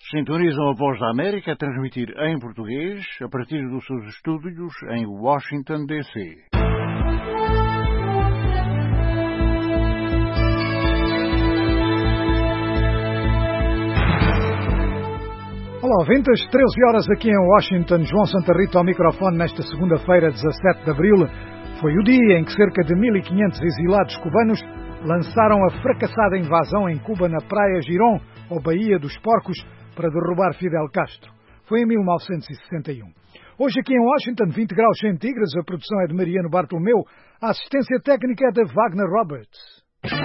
Sintonizam a Voz da América a transmitir em português a partir dos seus estúdios em Washington, D.C. Olá, ouvintes, 13 horas aqui em Washington. João Santa Rita ao microfone nesta segunda-feira, 17 de abril. Foi o dia em que cerca de 1.500 exilados cubanos lançaram a fracassada invasão em Cuba na praia Girón, ou Baía dos Porcos, para derrubar Fidel Castro. Foi em 1961. Hoje aqui em Washington, 20 graus centígrados, a produção é de Mariano Bartolomeu, a assistência técnica é de Wagner Roberts.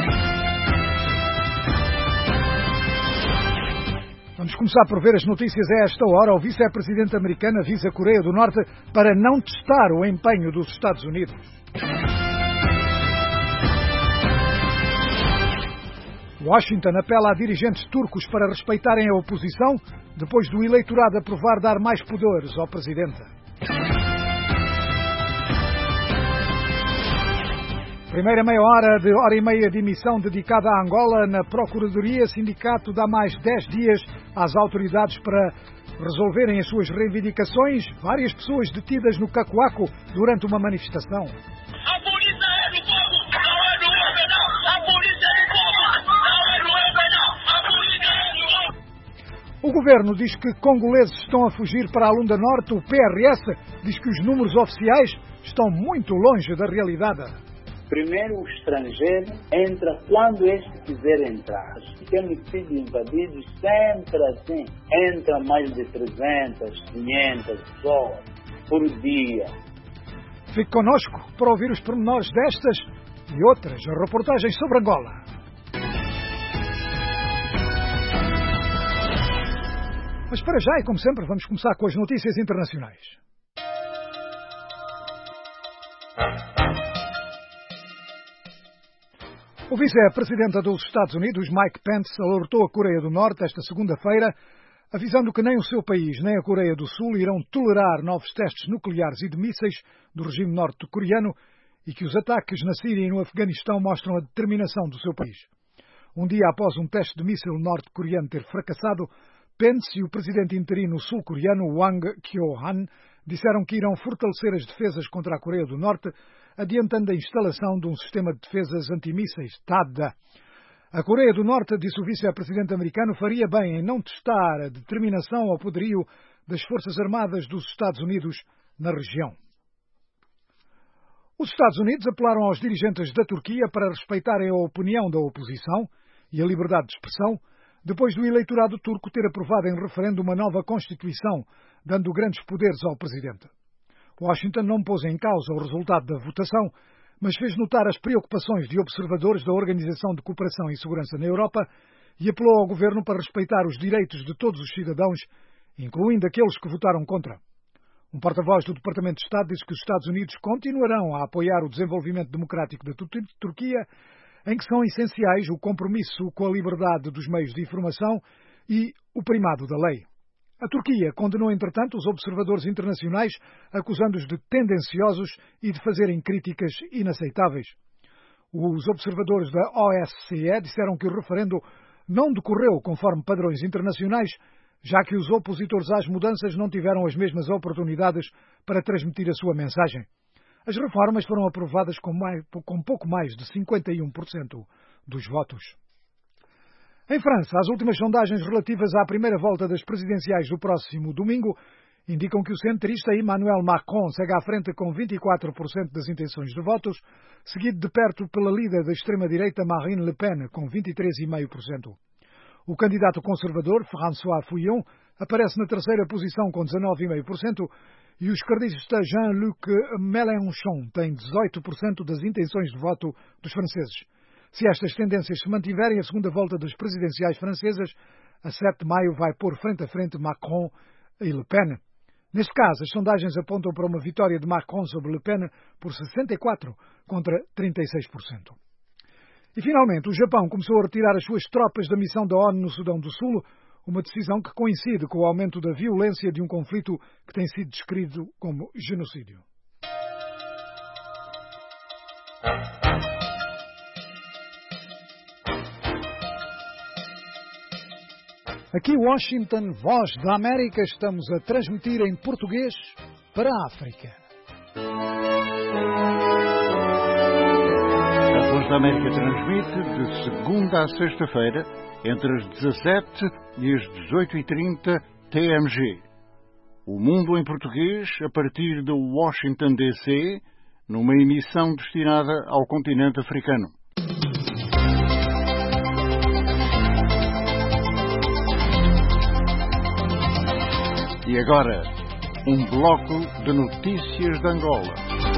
Vamos começar por ver as notícias a esta hora. O vice-presidente americano avisa a Coreia do Norte para não testar o empenho dos Estados Unidos. Washington apela a dirigentes turcos para respeitarem a oposição depois do eleitorado aprovar dar mais poderes ao presidente. Primeira meia hora de hora e meia de emissão dedicada à Angola. Na Procuradoria, sindicato dá mais 10 dias às autoridades para resolverem as suas reivindicações. Várias pessoas detidas no Cacoaco durante uma manifestação. A polícia é do povo, não é do homem, não. A polícia é do povo, não é do homem, não. A polícia é do povo. O governo diz que congoleses estão a fugir para a Lunda Norte. O PRS diz que os números oficiais estão muito longe da realidade. Primeiro o estrangeiro entra quando este quiser entrar. Temos sido invadidos sempre assim. Entra mais de 300, 500 pessoas por dia. Fique connosco para ouvir os pormenores destas e outras reportagens sobre Angola. Mas para já, e como sempre, vamos começar com as notícias internacionais. O vice-presidente dos Estados Unidos, Mike Pence, alertou a Coreia do Norte esta segunda-feira, avisando que nem o seu país nem a Coreia do Sul irão tolerar novos testes nucleares e de mísseis do regime norte-coreano e que os ataques na Síria e no Afeganistão mostram a determinação do seu país. Um dia após um teste de míssil norte-coreano ter fracassado, Pence e o presidente interino sul-coreano Wang Kyo-han disseram que irão fortalecer as defesas contra a Coreia do Norte, adiantando a instalação de um sistema de defesas antimísseis, THAAD. A Coreia do Norte, disse o vice-presidente americano, faria bem em não testar a determinação ou poderio das Forças Armadas dos Estados Unidos na região. Os Estados Unidos apelaram aos dirigentes da Turquia para respeitarem a opinião da oposição e a liberdade de expressão, depois do eleitorado turco ter aprovado em referendo uma nova Constituição, dando grandes poderes ao presidente. Washington não pôs em causa o resultado da votação, mas fez notar as preocupações de observadores da Organização de Cooperação e Segurança na Europa e apelou ao governo para respeitar os direitos de todos os cidadãos, incluindo aqueles que votaram contra. Um porta-voz do Departamento de Estado disse que os Estados Unidos continuarão a apoiar o desenvolvimento democrático da Turquia, em que são essenciais o compromisso com a liberdade dos meios de informação e o primado da lei. A Turquia condenou, entretanto, os observadores internacionais, acusando-os de tendenciosos e de fazerem críticas inaceitáveis. Os observadores da OSCE disseram que o referendo não decorreu conforme padrões internacionais, já que os opositores às mudanças não tiveram as mesmas oportunidades para transmitir a sua mensagem. As reformas foram aprovadas com pouco mais de 51% dos votos. Em França, as últimas sondagens relativas à primeira volta das presidenciais do próximo domingo indicam que o centrista Emmanuel Macron segue à frente com 24% das intenções de votos, seguido de perto pela líder da extrema-direita Marine Le Pen, com 23,5%. O candidato conservador, François Fillon, aparece na terceira posição com 19,5% e o esquerdista Jean-Luc Mélenchon tem 18% das intenções de voto dos franceses. Se estas tendências se mantiverem, a segunda volta das presidenciais francesas, a 7 de maio, vai pôr frente a frente Macron e Le Pen. Neste caso, as sondagens apontam para uma vitória de Macron sobre Le Pen por 64% contra 36%. E, finalmente, o Japão começou a retirar as suas tropas da missão da ONU no Sudão do Sul, uma decisão que coincide com o aumento da violência de um conflito que tem sido descrito como genocídio. Aqui Washington, Voz da América, estamos a transmitir em português para a África. A Voz da América transmite de segunda a sexta-feira, entre as 17 e as 18h30 TMG. O Mundo em Português, a partir de Washington, D.C., numa emissão destinada ao continente africano. E agora, um bloco de notícias de Angola.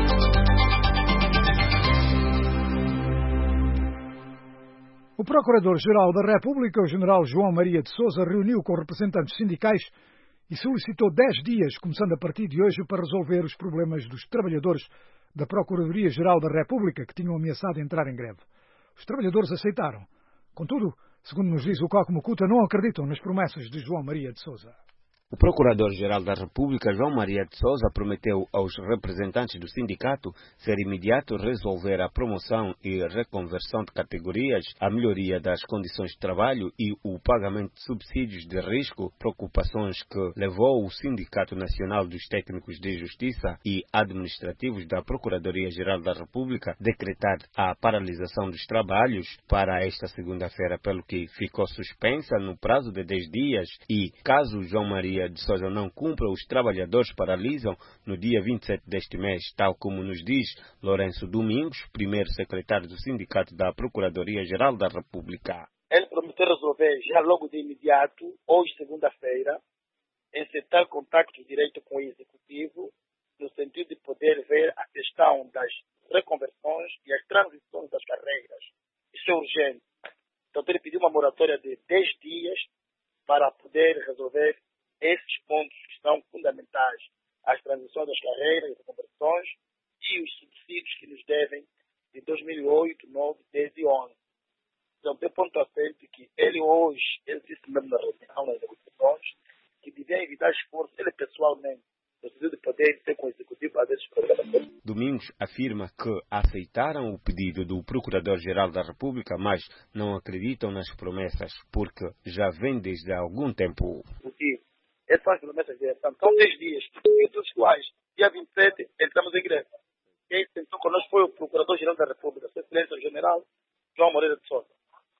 O Procurador-Geral da República, o General João Maria de Sousa, reuniu com representantes sindicais e solicitou 10 dias, começando a partir de hoje, para resolver os problemas dos trabalhadores da Procuradoria-Geral da República, que tinham ameaçado entrar em greve. Os trabalhadores aceitaram. Contudo, segundo nos diz o Coque Mucuta, não acreditam nas promessas de João Maria de Sousa. O Procurador-Geral da República, João Maria de Sousa, prometeu aos representantes do sindicato ser imediato resolver a promoção e reconversão de categorias, a melhoria das condições de trabalho e o pagamento de subsídios de risco, preocupações que levou o Sindicato Nacional dos Técnicos de Justiça e Administrativos da Procuradoria-Geral da República decretar a paralisação dos trabalhos para esta segunda-feira, pelo que ficou suspensa no prazo de 10 dias e, caso João Maria de Sousa não cumpra, os trabalhadores paralisam no dia 27 deste mês, tal como nos diz Lourenço Domingos, primeiro secretário do Sindicato da Procuradoria-Geral da República. Ele prometeu resolver já logo de imediato, hoje, segunda-feira, encetar contacto direto com o Executivo, no sentido de poder ver a questão das reconversões e as transições das carreiras. Isso é urgente. Então, ele pediu uma moratória de 10 dias para poder resolver esses pontos que são fundamentais, as transições das carreiras, as reconversões e os subsídios que nos devem de 2008, 2009, 10 e 11. Então, tem ponto assente que ele disse mesmo na reunião, nas execuções, que devia evitar esforço, ele pessoalmente, no sentido de poder ser com o Executivo fazer esses programas. Domingos afirma que aceitaram o pedido do Procurador-Geral da República, mas não acreditam nas promessas, porque já vem desde há algum tempo. Essas são as promessas de eleição. São 10 dias, entre os quais, dia 27, entramos em greve. Quem sentou conosco foi o Procurador-Geral da República, o Excelência General João Moreira de Sousa.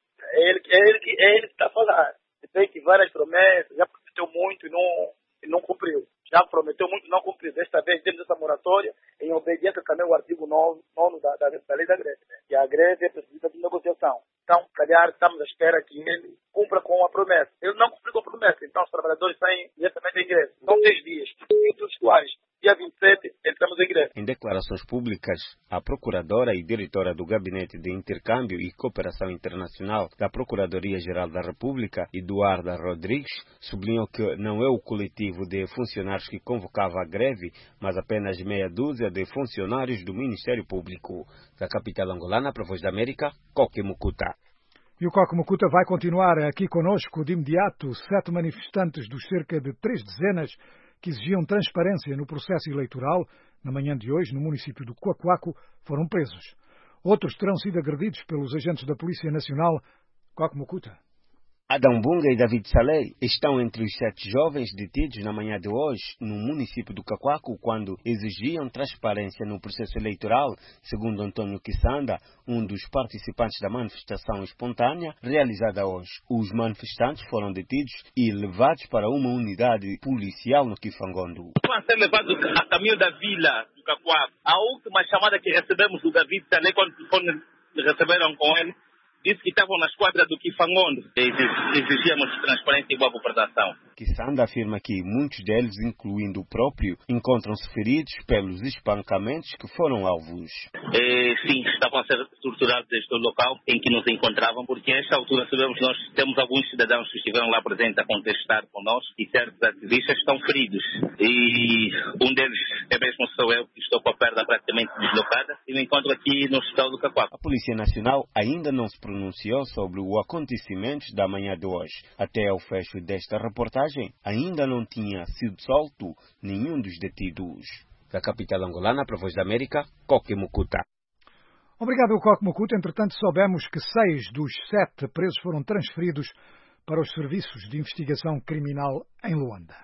É ele que está a falar. Tem que várias promessas, já prometeu muito e não cumpriu. Já prometeu muito e não cumpriu. Desta vez temos essa moratória em obediência também ao artigo 9 da lei da greve. E a greve é precisa de negociação. Então, calhar, estamos à espera que ele cumpra com a promessa. Ele não cumpriu com a promessa, então os trabalhadores saem diretamente em greve. São 10 dias, entre os quais, dia 27, entramos em greve. Em declarações públicas, a procuradora e diretora do Gabinete de Intercâmbio e Cooperação Internacional da Procuradoria-Geral da República, Eduarda Rodrigues, sublinhou que não é o coletivo de funcionários que convocava a greve, mas apenas meia dúzia de funcionários do Ministério Público. Da capital angolana, para a Voz da América, Coque Mucuta. E o Coque Mucuta vai continuar aqui conosco de imediato. 7 manifestantes dos cerca de 3 dezenas que exigiam transparência no processo eleitoral, na manhã de hoje, no município do Coacoaco, foram presos. Outros terão sido agredidos pelos agentes da Polícia Nacional. Coque Mucuta. Adão Bunga e David Saleh estão entre os 7 jovens detidos na manhã de hoje no município do Cacoaco quando exigiam transparência no processo eleitoral, segundo Antônio Quissanda, um dos participantes da manifestação espontânea realizada hoje. Os manifestantes foram detidos e levados para uma unidade policial no Kifangondo. Vão ser levados a caminho da vila do Cacoaco. A última chamada que recebemos do David Saleh, quando receberam com ele, disse que estavam na esquadra do Kifangondo. Exigíamos transparência e boa governação. Quissanda afirma que muitos deles, incluindo o próprio, encontram-se feridos pelos espancamentos que foram alvos. Sim, estavam a ser torturados desde o local em que nos encontravam, porque a esta altura sabemos nós temos alguns cidadãos que estiveram lá presentes a contestar com nós e certos ativistas estão feridos. E um deles é mesmo sou eu, que estou com a perna praticamente deslocada e me encontro aqui no Hospital do Cacoaco. A Polícia Nacional ainda não se pronunciou sobre o acontecimento da manhã de hoje. Até ao fecho desta reportagem, ainda não tinha sido solto nenhum dos detidos. Da capital angolana, para a Voz da América, Coque Mucuta. Obrigado, Coque Mucuta. Entretanto, soubemos que 6 dos 7 presos foram transferidos para os serviços de investigação criminal em Luanda.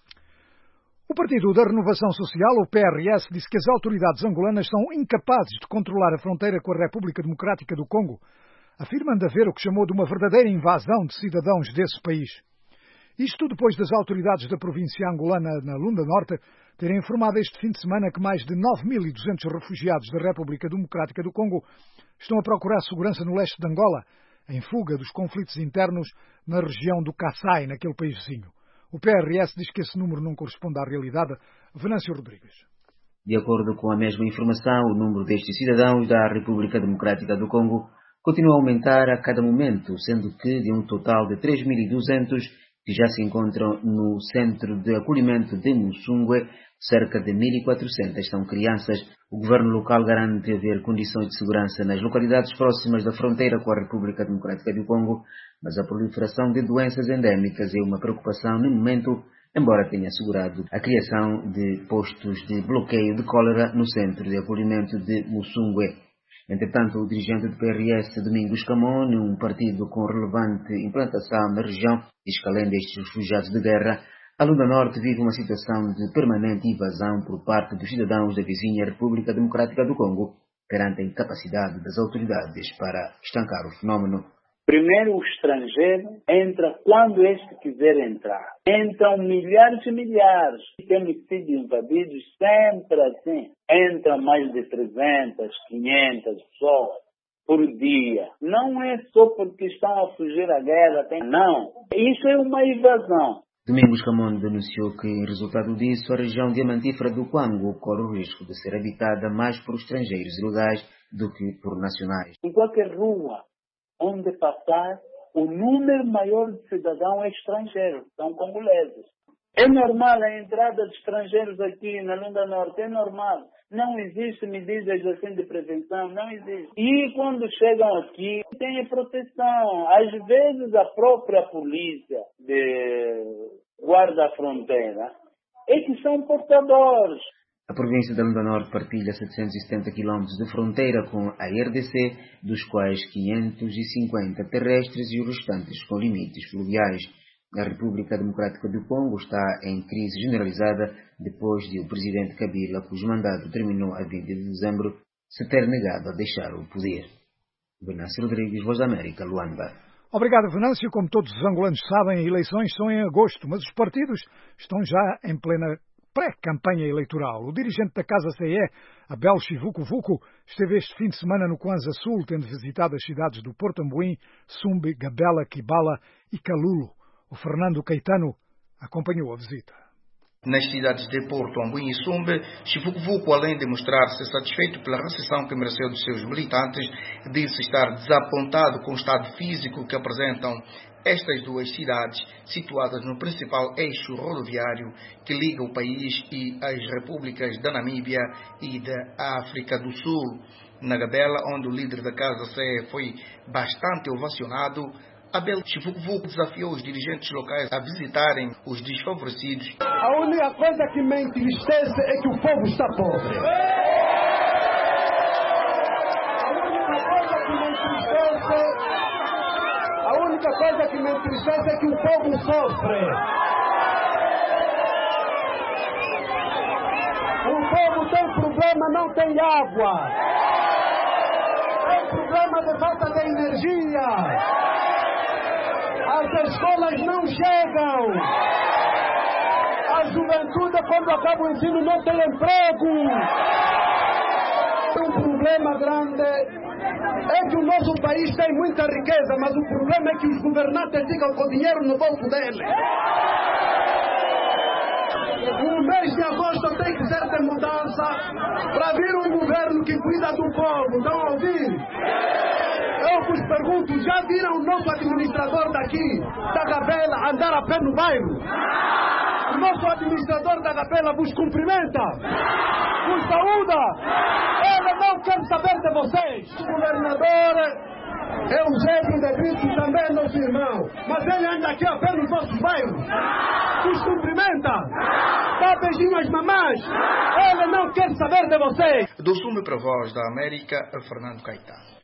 O Partido da Renovação Social, o PRS, disse que as autoridades angolanas são incapazes de controlar a fronteira com a República Democrática do Congo, afirmando haver o que chamou de uma verdadeira invasão de cidadãos desse país. Isto depois das autoridades da província angolana na Lunda Norte terem informado este fim de semana que mais de 9.200 refugiados da República Democrática do Congo estão a procurar segurança no leste de Angola, em fuga dos conflitos internos na região do Kassai, naquele país vizinho. O PRS diz que esse número não corresponde à realidade. Venâncio Rodrigues. De acordo com a mesma informação, o número destes cidadãos da República Democrática do Congo continua a aumentar a cada momento, sendo que de um total de 3.200 que já se encontram no centro de acolhimento de Musungwe, cerca de 1.400 são crianças. O governo local garante haver condições de segurança nas localidades próximas da fronteira com a República Democrática do Congo, mas a proliferação de doenças endémicas é uma preocupação no momento, embora tenha assegurado a criação de postos de bloqueio de cólera no centro de acolhimento de Musungwe. Entretanto, o dirigente do PRS, Domingos Camon, um partido com relevante implantação na região, diz que além destes refugiados de guerra, a Lunda Norte vive uma situação de permanente invasão por parte dos cidadãos da vizinha República Democrática do Congo, perante a incapacidade das autoridades para estancar o fenómeno. Primeiro, o estrangeiro entra quando este quiser entrar. Entram milhares e milhares. Temos sido invadidos sempre assim. Entram mais de 300, 500 pessoas por dia. Não é só porque estão a fugir à guerra. Não. Isso é uma invasão. Domingos Camon denunciou que, em resultado disso, a região diamantífera do Congo corre o risco de ser habitada mais por estrangeiros ilegais do que por nacionais. Em qualquer rua onde passar, o número maior de cidadãos é estrangeiro, são congoleses. É normal a entrada de estrangeiros aqui na Lunda Norte, é normal. Não existe medidas assim de prevenção, não existe. E quando chegam aqui, tem proteção. Às vezes a própria polícia de guarda-fronteira é que são portadores. A província da Lunda Norte partilha 770 km de fronteira com a RDC, dos quais 550 terrestres e os restantes com limites fluviais. A República Democrática do Congo está em crise generalizada depois de o presidente Kabila, cujo mandato terminou a 20 de dezembro, se ter negado a deixar o poder. Venâncio Rodrigues, Voz da América, Luanda. Obrigado, Venâncio. Como todos os angolanos sabem, eleições são em agosto, mas os partidos estão já em plena pré-campanha eleitoral. O dirigente da Casa CE, Abel Chivuco-Vuco, esteve este fim de semana no Kwanza Sul, tendo visitado as cidades do Porto Amboim, Sumbe, Gabela, Kibala e Calulo. O Fernando Caetano acompanhou a visita. Nas cidades de Porto, Amboim e Sumbe, Chivuco-Vuco, além de mostrar-se satisfeito pela recepção que mereceu dos seus militantes, disse estar desapontado com o estado físico que apresentam estas duas cidades, situadas no principal eixo rodoviário que liga o país e as repúblicas da Namíbia e da África do Sul. Na Gabela, onde o líder da Casa CE foi bastante ovacionado, Abel Chivuco-Vuco desafiou os dirigentes locais a visitarem os desfavorecidos. A única coisa que me entristece é que o povo está pobre. A única coisa que me entristece é que o povo sofre. O povo tem problema, não tem água. Tem problema de falta de energia. As escolas não chegam. A juventude, quando acaba o ensino, não tem emprego. Um problema grande é que o nosso país tem muita riqueza, mas o problema é que os governantes ficam com dinheiro no bolso deles. O mês de agosto tem que ser de mudança para vir um governo que cuida do povo. Estão a ouvir? Eu vos pergunto, já viram o nosso administrador daqui, da Gabela, andar a pé no bairro? O nosso administrador da Gabela vos cumprimenta, vos saúda. Ele não quer saber de vocês. O governador é um jeito de Cristo, também é nosso irmão, mas ele anda aqui a pé nos nossos bairros, vos cumprimenta, dá beijinho às mamães. Ele não quer saber de vocês. Do Sumo para a Voz da América, Fernando Caetano.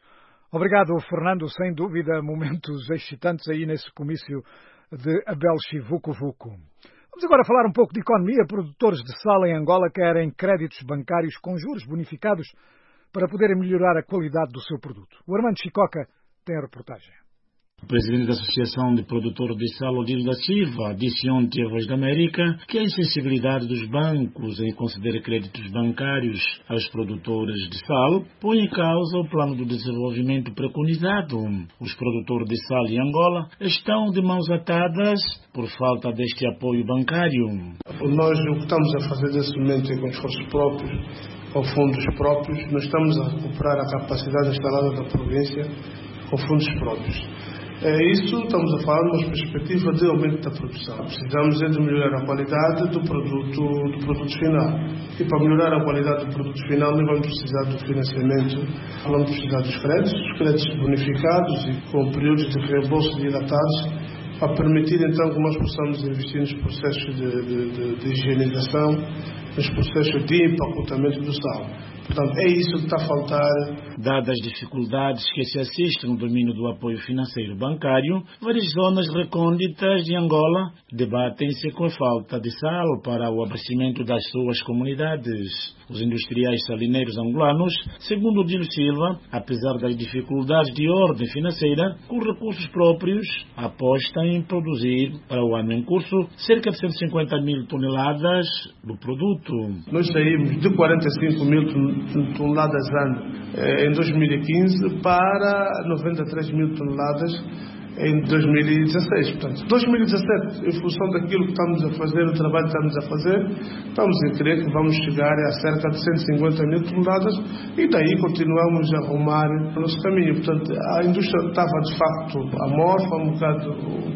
Obrigado, Fernando. Sem dúvida, momentos excitantes aí nesse comício de Abel Chivuco-Vuco. Vamos agora falar um pouco de economia. Produtores de sal em Angola querem créditos bancários com juros bonificados para poderem melhorar a qualidade do seu produto. O Armando Chicoca tem a reportagem. O presidente da Associação de Produtores de Sal, Odílio da Silva, disse ontem à Voz da América que a insensibilidade dos bancos em conceder créditos bancários aos produtores de sal põe em causa o plano de desenvolvimento preconizado. Os produtores de sal em Angola estão de mãos atadas por falta deste apoio bancário. Nós o que estamos a fazer nesse momento é com esforços próprios, com fundos próprios. Nós estamos a recuperar a capacidade instalada da província com fundos próprios. Isso estamos a falar numa perspectiva de aumento da produção. Precisamos de melhorar a qualidade do produto final. E para melhorar a qualidade do produto final, nós vamos precisar do financiamento, vamos precisar dos créditos bonificados e com períodos de reembolso dilatados, para permitir então que nós possamos investir nos processos de higienização, nos processos de empacotamento do sal. Portanto, é isso que está a faltar. Dadas as dificuldades que se assistem no domínio do apoio financeiro bancário, várias zonas recônditas de Angola debatem-se com a falta de sal para o abastecimento das suas comunidades. Os industriais salineiros angolanos, segundo Odílio Silva, apesar das dificuldades de ordem financeira, com recursos próprios, apostam em produzir, para o ano em curso, cerca de 150 mil toneladas do produto. Nós saímos de 45 mil toneladas ano em 2015 para 93 mil toneladas em 2016. Portanto, 2017, em função daquilo que estamos a fazer, o trabalho que estamos a fazer, estamos a crer que vamos chegar a cerca de 150 mil toneladas e daí continuamos a arrumar o nosso caminho. Portanto, a indústria estava de facto amorfa, um bocado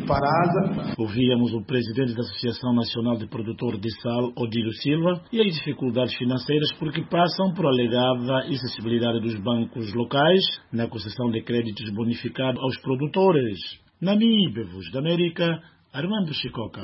parada. Ouvíamos o presidente da Associação Nacional de Produtores de Sal, Odílio Silva, e as dificuldades financeiras porque passam por alegada insensibilidade dos bancos locais na concessão de créditos bonificados aos produtores. Namíbia, Voz da América, Armando Chicoca.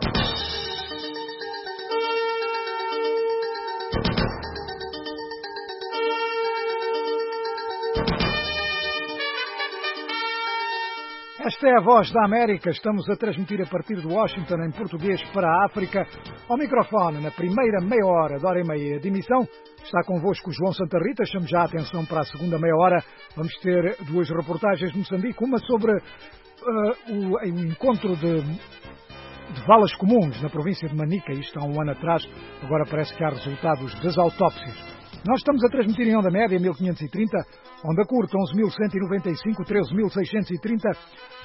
Esta é a Voz da América. Estamos a transmitir a partir de Washington em português para a África. Ao microfone, na primeira meia hora de hora e meia de emissão, está convosco o João Santa Rita. Chamo já a atenção para a segunda meia hora. Vamos ter duas reportagens de Moçambique. Uma sobre o encontro de valas comuns na província de Manica. Isto há um ano atrás. Agora parece que há resultados das autópsias. Nós estamos a transmitir em onda média 1530, onda curta 11.195, 13.630,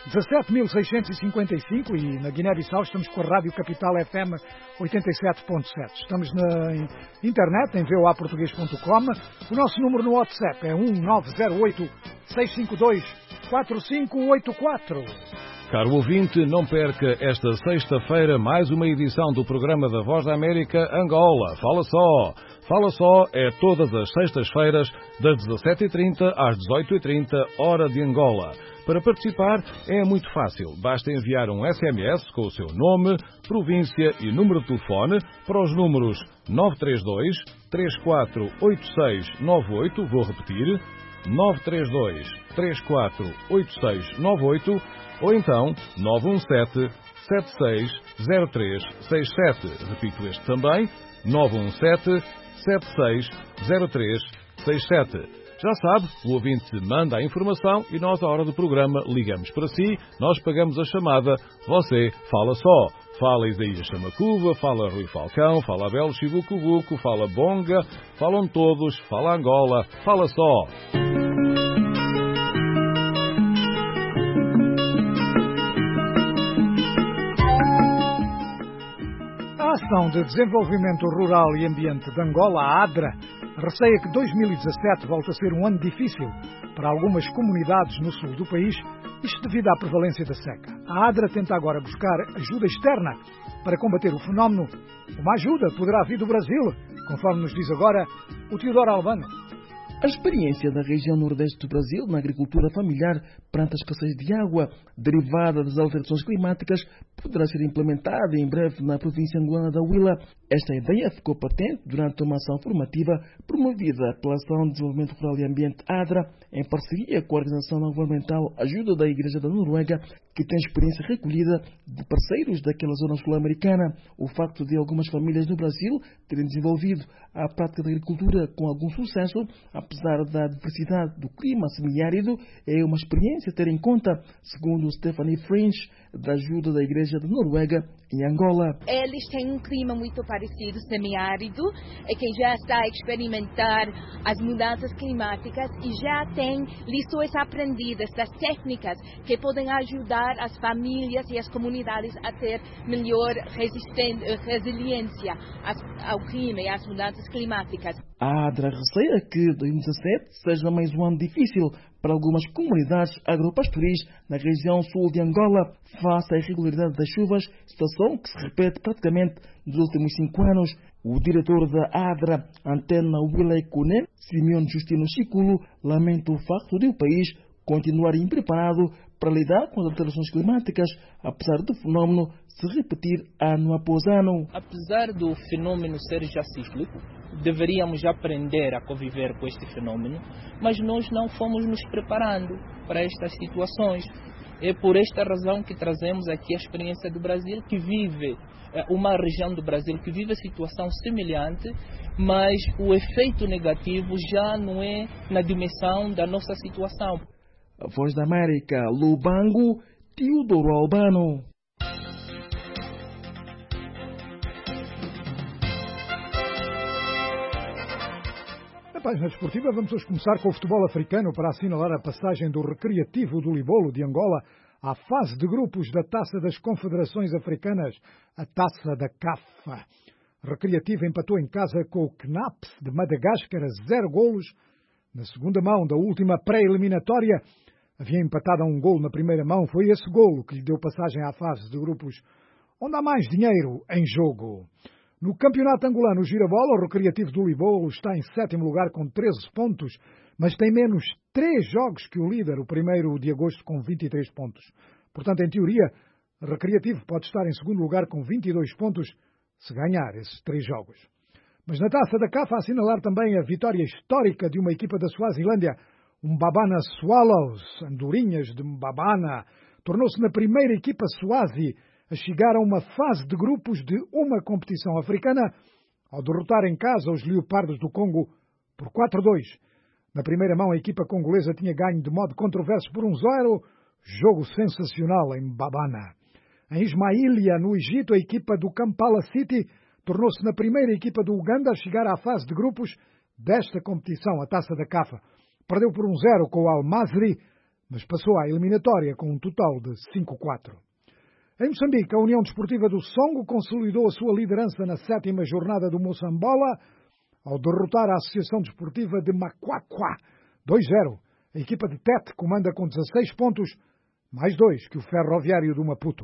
17.655 e na Guiné-Bissau estamos com a Rádio Capital FM 87.7. Estamos na internet em voaportugues.com. O nosso número no WhatsApp é 1908-652-4584. Caro ouvinte, não perca esta sexta-feira mais uma edição do programa da Voz da América Angola. Fala Só! Fala Só é todas as sextas-feiras, das 17h30 às 18h30, hora de Angola. Para participar é muito fácil. Basta enviar um SMS com o seu nome, província e número de telefone para os números 932 348698, vou repetir, 932 348698, ou então 917 760367. Repito este também, 917 760367. Já sabe, o ouvinte manda a informação e nós, à hora do programa, ligamos para si, nós pagamos a chamada, você fala só. Fala Isaías Chamacuva, fala Rui Falcão, fala Abel Chivuco-Vuco, fala Bonga, falam todos, fala Angola, fala só. A Ação de Desenvolvimento Rural e Ambiente de Angola, a ADRA, receia que 2017 volta a ser um ano difícil para algumas comunidades no sul do país, isto devido à prevalência da seca. A ADRA tenta agora buscar ajuda externa para combater o fenómeno. Uma ajuda poderá vir do Brasil, conforme nos diz agora o Teodoro Albano. A experiência da região nordeste do Brasil na agricultura familiar perante a escassez de água derivada das alterações climáticas poderá ser implementada em breve na província angolana da Huila. Esta ideia ficou patente durante uma ação formativa promovida pela Ação de Desenvolvimento Rural e Ambiente ADRA, em parceria com a organização não governamental Ajuda da Igreja da Noruega, que tem experiência recolhida de parceiros daquela zona sul-americana. O facto de algumas famílias no Brasil terem desenvolvido a prática da agricultura com algum sucesso, apesar da diversidade do clima semiárido, é uma experiência a ter em conta, segundo Stephanie French, da Ajuda da Igreja da Noruega, em Angola. Eles têm um clima muito parecido, semiárido, e que já está a experimentar as mudanças climáticas e já tem lições aprendidas das técnicas que podem ajudar as famílias e as comunidades a ter melhor resiliência ao clima e às mudanças climáticas. A ADRA receia que 2017 seja mais um ano difícil para algumas comunidades agropastoris na região sul de Angola, face à irregularidade das chuvas, situação que se repete praticamente nos últimos 5 anos. O diretor da ADRA, Antena Huila Ecune, Simeone Justino Chiculo, lamenta o facto de o país continuar impreparado para lidar com as alterações climáticas, apesar do fenômeno se repetir ano após ano. Apesar do fenômeno ser já cíclico, deveríamos aprender a conviver com este fenômeno, mas nós não fomos nos preparando para estas situações. É por esta razão que trazemos aqui a experiência do Brasil, que vive, uma região do Brasil que vive a situação semelhante, mas o efeito negativo já não é na dimensão da nossa situação. A Voz da América, Lubango, Teodoro Albano. Na página desportiva, vamos hoje começar com o futebol africano para assinalar a passagem do Recreativo do Libolo de Angola à fase de grupos da Taça das Confederações Africanas, a Taça da CAF. Recreativo empatou em casa com o CNAPS de Madagascar a 0 golos. Na segunda mão da última pré-eliminatória, havia empatado a 1 golo na primeira mão. Foi esse golo que lhe deu passagem à fase de grupos, onde há mais dinheiro em jogo. No campeonato angolano, o Girabola, o Recreativo do Libolo, está em 7º lugar com 13 pontos, mas tem menos 3 jogos que o líder, o 1º de agosto, com 23 pontos. Portanto, em teoria, o Recreativo pode estar em 2º lugar com 22 pontos, se ganhar esses 3 jogos. Mas na Taça da CAF, a assinalar também a vitória histórica de uma equipa da Suazilândia, Mbabana Swallows, Andorinhas de Mbabana, tornou-se na primeira equipa Swazi a chegar a uma fase de grupos de uma competição africana, ao derrotar em casa os Leopardos do Congo por 4-2. Na primeira mão, a equipa congolesa tinha ganho de modo controverso por 1-0, jogo sensacional em Mbabana. Em Ismailia, no Egito, a equipa do Kampala City tornou-se na primeira equipa do Uganda a chegar à fase de grupos desta competição, a Taça da CAF. Perdeu por 1-0 com o Al-Masri, mas passou à eliminatória com um total de 5-4. Em Moçambique, a União Desportiva do Songo consolidou a sua liderança na 7ª jornada do Moçambola, ao derrotar a Associação Desportiva de Macuacua 2-0. A equipa de Tete comanda com 16 pontos, mais 2 que o Ferroviário do Maputo.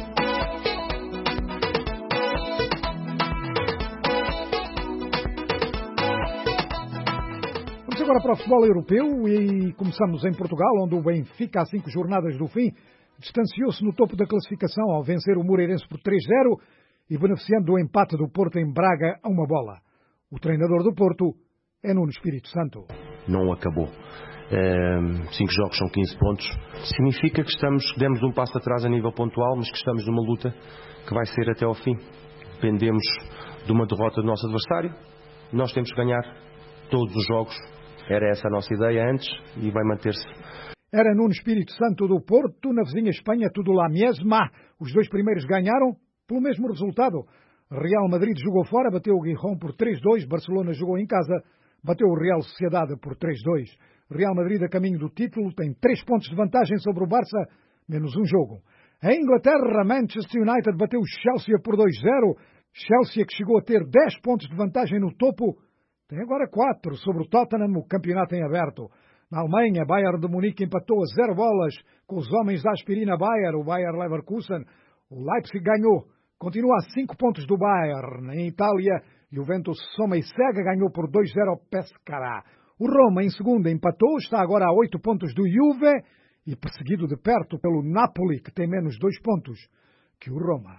Vamos agora para o futebol europeu e começamos em Portugal, onde o Benfica, há 5 jornadas do fim, distanciou-se no topo da classificação ao vencer o Moreirense por 3-0 e beneficiando do empate do Porto em Braga a 1 bola. O treinador do Porto é Nuno Espírito Santo. Não acabou. 5 jogos são 15 pontos. Significa que demos um passo atrás a nível pontual, mas que estamos numa luta que vai ser até ao fim. Dependemos de uma derrota do nosso adversário. Nós temos que ganhar todos os jogos. Era essa a nossa ideia antes e vai manter-se. Era Nuno Espírito Santo do Porto, na vizinha Espanha, tudo lá mesma. Os 2 primeiros ganharam pelo mesmo resultado. Real Madrid jogou fora, bateu o Gijón por 3-2. Barcelona jogou em casa, bateu o Real Sociedade por 3-2. Real Madrid a caminho do título, tem 3 pontos de vantagem sobre o Barça, menos um jogo. Em Inglaterra, Manchester United bateu o Chelsea por 2-0. Chelsea, que chegou a ter 10 pontos de vantagem no topo, tem agora 4 sobre o Tottenham, o campeonato em aberto. Na Alemanha, Bayern de Munique empatou a 0 bolas com os homens da aspirina Bayer, o Bayer Leverkusen. O Leipzig ganhou, continua a 5 pontos do Bayern. Em Itália, Juventus soma e cega, ganhou por 2-0 ao Pescara. O Roma, em segunda, empatou, está agora a 8 pontos do Juve e perseguido de perto pelo Napoli, que tem menos 2 pontos. que o Roma.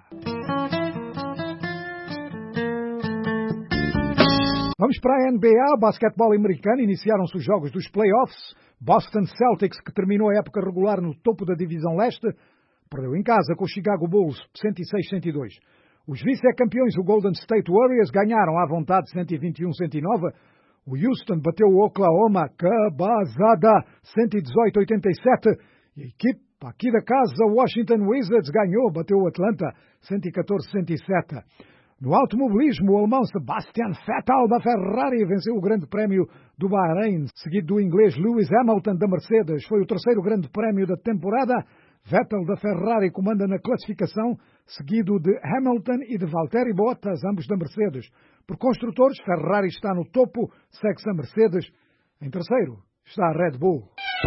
Vamos para a NBA, basquetebol americano. Iniciaram-se os jogos dos playoffs. Boston Celtics, que terminou a época regular no topo da divisão leste, perdeu em casa com o Chicago Bulls 106-102. Os vice-campeões, o Golden State Warriors, ganharam à vontade 121-109. O Houston bateu o Oklahoma, cabazada, 118-87. E a equipe aqui da casa, o Washington Wizards, bateu o Atlanta, 114-107. No automobilismo, o alemão Sebastian Vettel da Ferrari venceu o Grande Prémio do Bahrein, seguido do inglês Lewis Hamilton da Mercedes. Foi o terceiro Grande Prémio da temporada. Vettel da Ferrari comanda na classificação, seguido de Hamilton e de Valtteri Bottas, ambos da Mercedes. Por construtores, Ferrari está no topo, segue-se a Mercedes. Em terceiro está a Red Bull.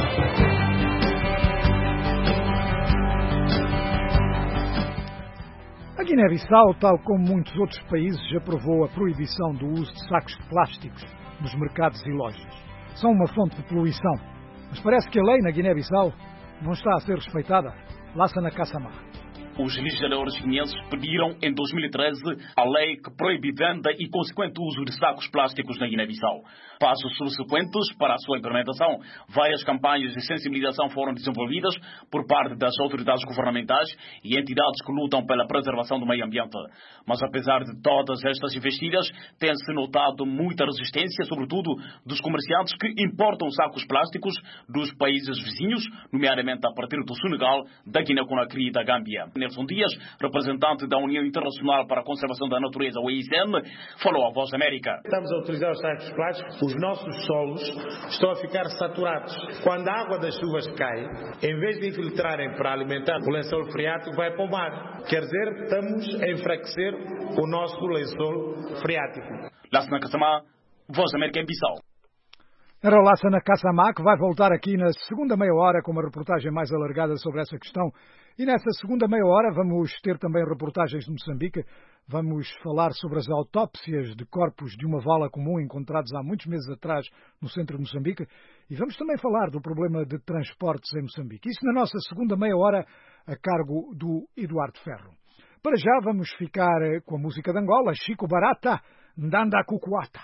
A Guiné-Bissau, tal como muitos outros países, aprovou a proibição do uso de sacos plásticos nos mercados e lojas. São uma fonte de poluição. Mas parece que a lei na Guiné-Bissau não está a ser respeitada. Lassana Kassamá. Os legisladores guineenses pediram em 2013 a lei que proíbe venda e consequente uso de sacos plásticos na Guiné-Bissau. Passos subsequentes para a sua implementação, várias campanhas de sensibilização foram desenvolvidas por parte das autoridades governamentais e entidades que lutam pela preservação do meio ambiente. Mas apesar de todas estas investidas, tem-se notado muita resistência, sobretudo dos comerciantes que importam sacos plásticos dos países vizinhos, nomeadamente a partir do Senegal, da Guiné-Conakry e da Gâmbia. Nelson Dias, representante da União Internacional para a Conservação da Natureza, o ICN, falou à Voz da América. Estamos a utilizar os sacos plásticos, os nossos solos estão a ficar saturados. Quando a água das chuvas cai, em vez de infiltrarem para alimentar o lençol freático, vai para o mar. Quer dizer, estamos a enfraquecer o nosso lençol freático. Lassana Kassamá, Voz da América em Bissau. Era o Lassana Kassamá, que vai voltar aqui na segunda meia hora com uma reportagem mais alargada sobre essa questão. E nessa segunda meia hora vamos ter também reportagens de Moçambique. Vamos falar sobre as autópsias de corpos de uma vala comum encontrados há muitos meses atrás no centro de Moçambique. E vamos também falar do problema de transportes em Moçambique. Isso na nossa segunda meia hora a cargo do Eduardo Ferro. Para já vamos ficar com a música de Angola, Chico Barata, Ndanda Cucuata.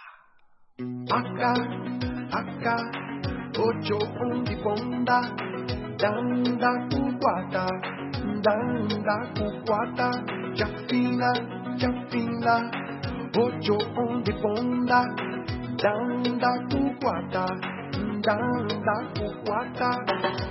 Aka, aka, ocho undi bonda, Ndanda Cucuata, Ndanda Cucuata, Japina, Japina, ocho undi bonda, Ndanda Cucuata, Ndanda Cucuata.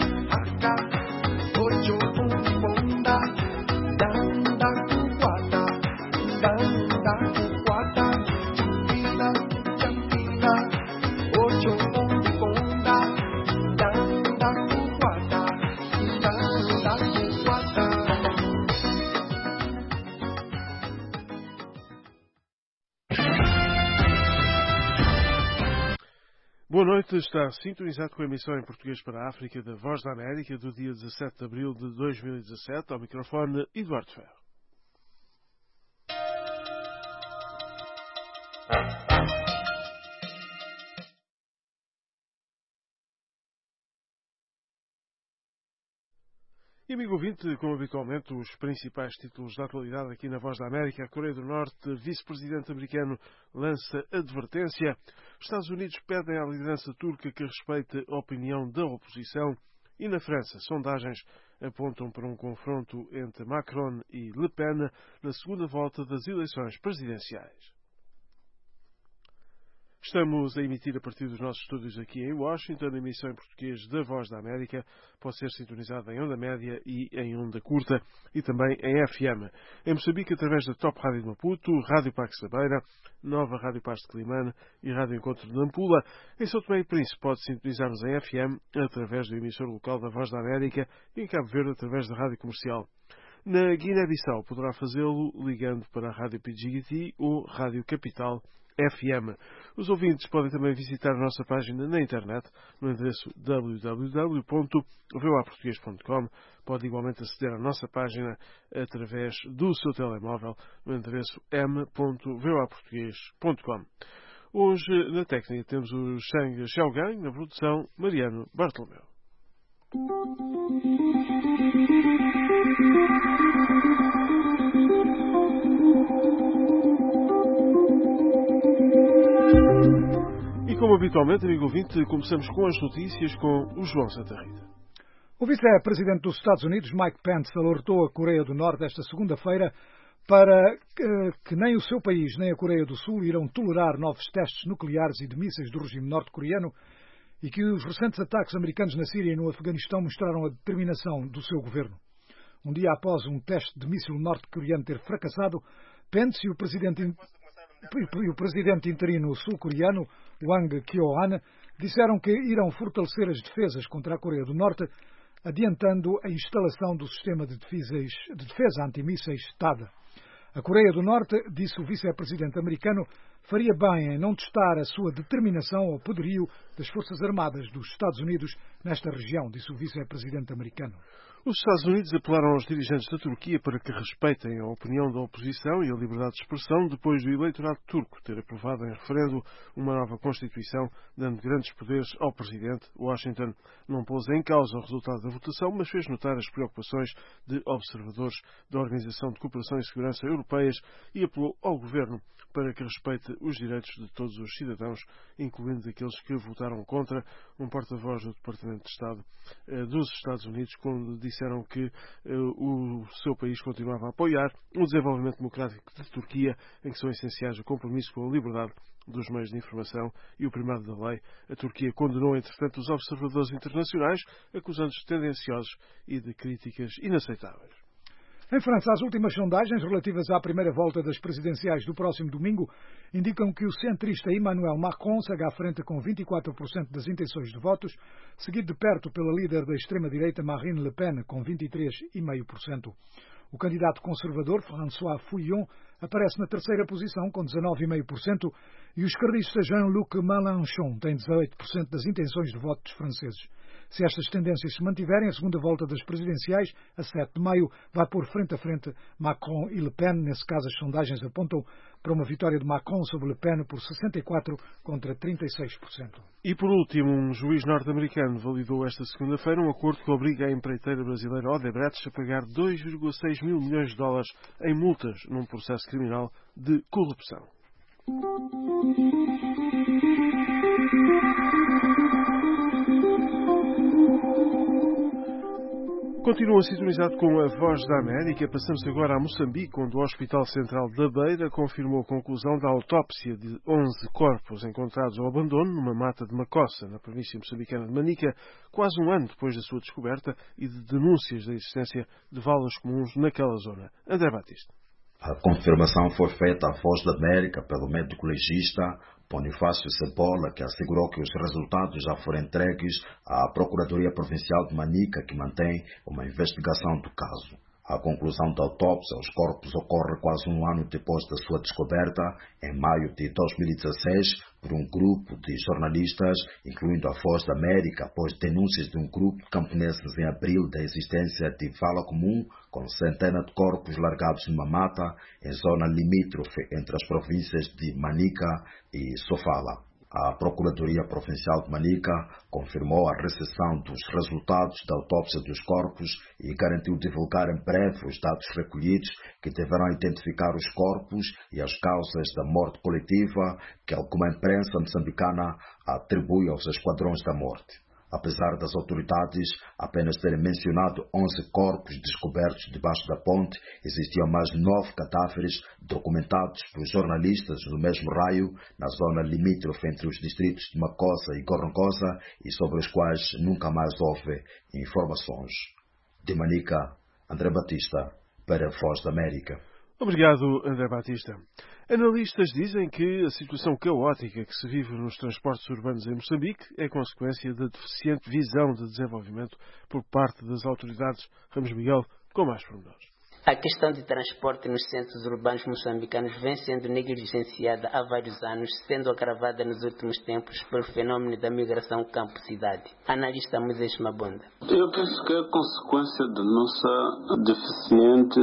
Ocho, un, bonda, danda, cuata. Boa noite, está sintonizado com a emissão em português para a África da Voz da América do dia 17 de abril de 2017, ao microfone Eduardo Ferro. E, amigo ouvinte, como habitualmente, os principais títulos da atualidade aqui na Voz da América. A Coreia do Norte, vice-presidente americano, lança advertência. Os Estados Unidos pedem à liderança turca que respeite a opinião da oposição. E na França, sondagens apontam para um confronto entre Macron e Le Pen na segunda volta das eleições presidenciais. Estamos a emitir a partir dos nossos estúdios aqui em Washington. A emissão em português da Voz da América pode ser sintonizada em onda média e em onda curta e também em FM. Em Moçambique, através da Top Rádio de Maputo, Rádio Pax da Beira, Nova Rádio Paz de Climane e Rádio Encontro de Nampula. Em São Tomé e Príncipe pode sintonizar-nos em FM através do emissor local da Voz da América e em Cabo Verde através da Rádio Comercial. Na Guiné-Bissau poderá fazê-lo ligando para a Rádio PGT ou Rádio Capital FM. Os ouvintes podem também visitar a nossa página na internet no endereço www.voaportugues.com. Pode igualmente aceder à nossa página através do seu telemóvel no endereço m.voaportugues.com. Hoje na técnica temos o Shang Xiaogang, na produção Mariano Bartolomeu. Como habitualmente, amigo ouvinte, começamos com as notícias com o João Santa Rita. O vice-presidente dos Estados Unidos, Mike Pence, alertou a Coreia do Norte esta segunda-feira para que nem o seu país nem a Coreia do Sul irão tolerar novos testes nucleares e de mísseis do regime norte-coreano e que os recentes ataques americanos na Síria e no Afeganistão mostraram a determinação do seu governo. Um dia após um teste de míssil norte-coreano ter fracassado, Pence e o presidente interino sul-coreano, Wang Kyo-an, disseram que irão fortalecer as defesas contra a Coreia do Norte, adiantando a instalação do sistema de defesa antimísseis THAAD. A Coreia do Norte, disse o vice-presidente americano, faria bem em não testar a sua determinação ao poderio das Forças Armadas dos Estados Unidos nesta região, disse o vice-presidente americano. Os Estados Unidos apelaram aos dirigentes da Turquia para que respeitem a opinião da oposição e a liberdade de expressão depois do eleitorado turco ter aprovado em referendo uma nova Constituição, dando grandes poderes ao presidente. Washington não pôs em causa o resultado da votação, mas fez notar as preocupações de observadores da Organização de Cooperação e Segurança Europeias e apelou ao governo para que respeite os direitos de todos os cidadãos, incluindo aqueles que votaram contra. Um porta-voz do Departamento de Estado dos Estados Unidos, quando disseram que o seu país continuava a apoiar o desenvolvimento democrático de Turquia, em que são essenciais o compromisso com a liberdade dos meios de informação e o primado da lei. A Turquia condenou, entretanto, os observadores internacionais, acusando-os de tendenciosos e de críticas inaceitáveis. Em França, as últimas sondagens relativas à primeira volta das presidenciais do próximo domingo indicam que o centrista Emmanuel Macron segue à frente com 24% das intenções de votos, seguido de perto pela líder da extrema-direita Marine Le Pen, com 23,5%. O candidato conservador, François Fillon, aparece na terceira posição, com 19,5%, e o esquerdista Jean-Luc Mélenchon tem 18% das intenções de voto dos franceses. Se estas tendências se mantiverem, a segunda volta das presidenciais, a 7 de maio, vai pôr frente a frente Macron e Le Pen. Nesse caso, as sondagens apontam para uma vitória de Macron sobre Le Pen por 64% contra 36%. E por último, um juiz norte-americano validou esta segunda-feira um acordo que obriga a empreiteira brasileira Odebrecht a pagar 2,6 mil milhões de dólares em multas num processo criminal de corrupção. Continua sintonizado com a Voz da América. Passamos agora a Moçambique, onde o Hospital Central da Beira confirmou a conclusão da autópsia de 11 corpos encontrados ao abandono numa mata de Macossa, na província moçambicana de Manica, quase um ano depois da sua descoberta e de denúncias da existência de valas comuns naquela zona. André Batista. A confirmação foi feita à Voz da América pelo médico legista Bonifácio Cebola, que assegurou que os resultados já foram entregues à Procuradoria Provincial de Manica, que mantém uma investigação do caso. A conclusão da autópsia aos corpos ocorre quase um ano depois da sua descoberta, em maio de 2016, por um grupo de jornalistas, incluindo a Voz da América, após denúncias de um grupo de camponeses em abril da existência de vala comum, com centenas de corpos largados numa mata, em zona limítrofe entre as províncias de Manica e Sofala. A Procuradoria Provincial de Manica confirmou a recepção dos resultados da autópsia dos corpos e garantiu divulgar em breve os dados recolhidos que deverão identificar os corpos e as causas da morte coletiva que alguma imprensa moçambicana atribui aos esquadrões da morte. Apesar das autoridades apenas terem mencionado 11 corpos descobertos debaixo da ponte, existiam mais 9 cadáveres documentados por jornalistas no mesmo raio, na zona limítrofe entre os distritos de Macossa e Gorongosa, e sobre os quais nunca mais houve informações. De Manica, André Batista, para a Voz da América. Obrigado, André Batista. Analistas dizem que a situação caótica que se vive nos transportes urbanos em Moçambique é consequência da deficiente visão de desenvolvimento por parte das autoridades. Ramos Miguel, com mais pormenores. A questão de transporte nos centros urbanos moçambicanos vem sendo negligenciada há vários anos, sendo agravada nos últimos tempos pelo fenômeno da migração campo-cidade. Analista Moisés Mabonda. Eu penso que é consequência da nossa deficiente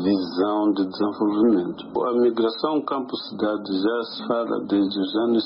visão de desenvolvimento. A migração campo-cidade já se fala desde os anos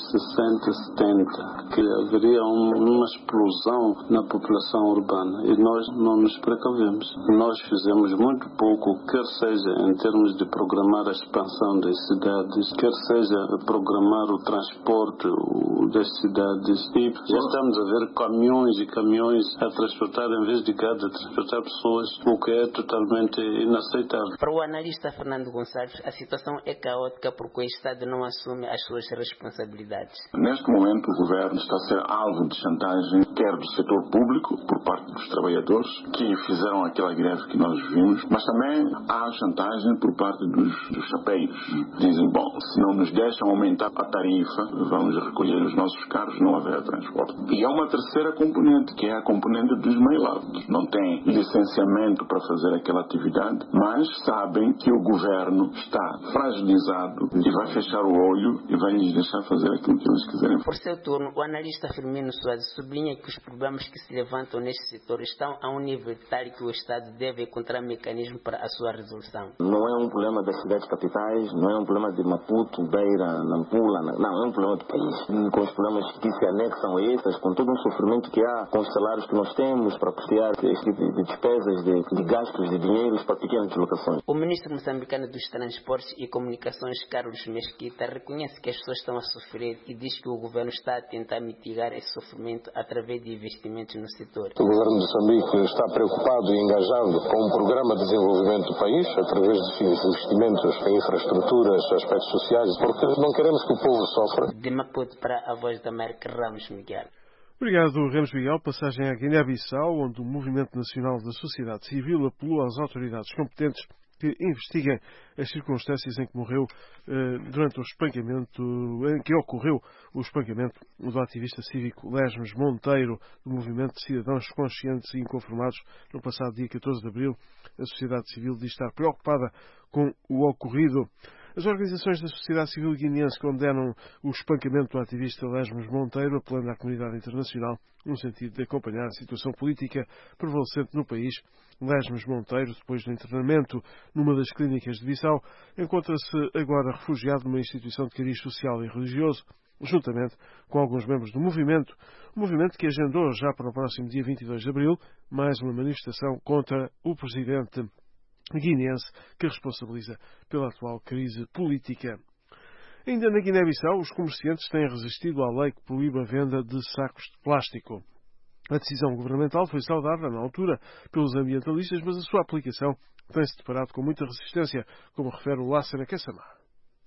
60, 70, que haveria uma explosão na população urbana e nós não nos precavemos. Nós fizemos muito pouco, quer seja em termos de programar a expansão das cidades, quer seja programar o transporte das cidades. E já estamos a ver caminhões e caminhões a transportar, em vez de gado, a transportar pessoas, o que é totalmente inaceitável. Para o analista Fernando Gonçalves, a situação é caótica porque o Estado não assume as suas responsabilidades. Neste momento, o governo está a ser alvo de chantagem, quer do setor público, por parte dos trabalhadores, que fizeram aquela greve que nós vimos, mas também há chantagem por parte dos chapeiros. Dizem, bom, se não nos deixam aumentar a tarifa, vamos recolher os nossos carros, não haverá transporte. E há uma terceira componente, que é a componente dos mailados. Não têm licenciamento para fazer aquela atividade, mas sabem que o governo está fragilizado e vai fechar o olho e vai lhes deixar fazer aquilo que eles quiserem. Por seu turno, o analista Firmino Soares sublinha que os problemas que se levantam neste setor estão a um nível tal que o Estado deve encontrar mecanismo para a sua resolução. Não é um problema das cidades capitais, não é um problema de Maputo, Beira, Nampula, não, é um problema do país. Com os problemas que se anexam a esses, com todo um sofrimento que há, com os salários que nós temos para custear este tipo de despesas, de gastos de dinheiros para pequenas deslocações. O ministro moçambicano dos Transportes e Comunicações, Carlos Mesquita, reconhece que as pessoas estão a sofrer e diz que o governo está a tentar mitigar esse sofrimento através de investimentos no setor. O governo de Moçambique está preocupado e engajado com um programa de desenvolvimento do país, através de investimentos em infraestruturas, aspectos sociais, porque não queremos que o povo sofra. De Maputo para a Voz da América, Ramos Miguel. Obrigado, Ramos Miguel. Passagem à Guiné-Bissau, onde o Movimento Nacional da Sociedade Civil apelou às autoridades competentes que investiguem as circunstâncias em que morreu durante o espancamento, em que ocorreu o espancamento do ativista cívico Lesmes Monteiro, do Movimento de Cidadãos Conscientes e Inconformados, no passado dia 14 de abril. A sociedade civil diz estar preocupada com o ocorrido. As organizações da sociedade civil guineense condenam o espancamento do ativista Lesmes Monteiro, apelando à comunidade internacional no sentido de acompanhar a situação política prevalecente no país. Lesmes Monteiro, depois do internamento numa das clínicas de Bissau, encontra-se agora refugiado numa instituição de cariz social e religioso, juntamente com alguns membros do movimento, um movimento que agendou já para o próximo dia 22 de abril mais uma manifestação contra o presidente guineense, que responsabiliza pela atual crise política. Ainda na Guiné-Bissau, os comerciantes têm resistido à lei que proíbe a venda de sacos de plástico. A decisão governamental foi saudada, na altura, pelos ambientalistas, mas a sua aplicação tem-se deparado com muita resistência, como refere o Lássana Kassamá.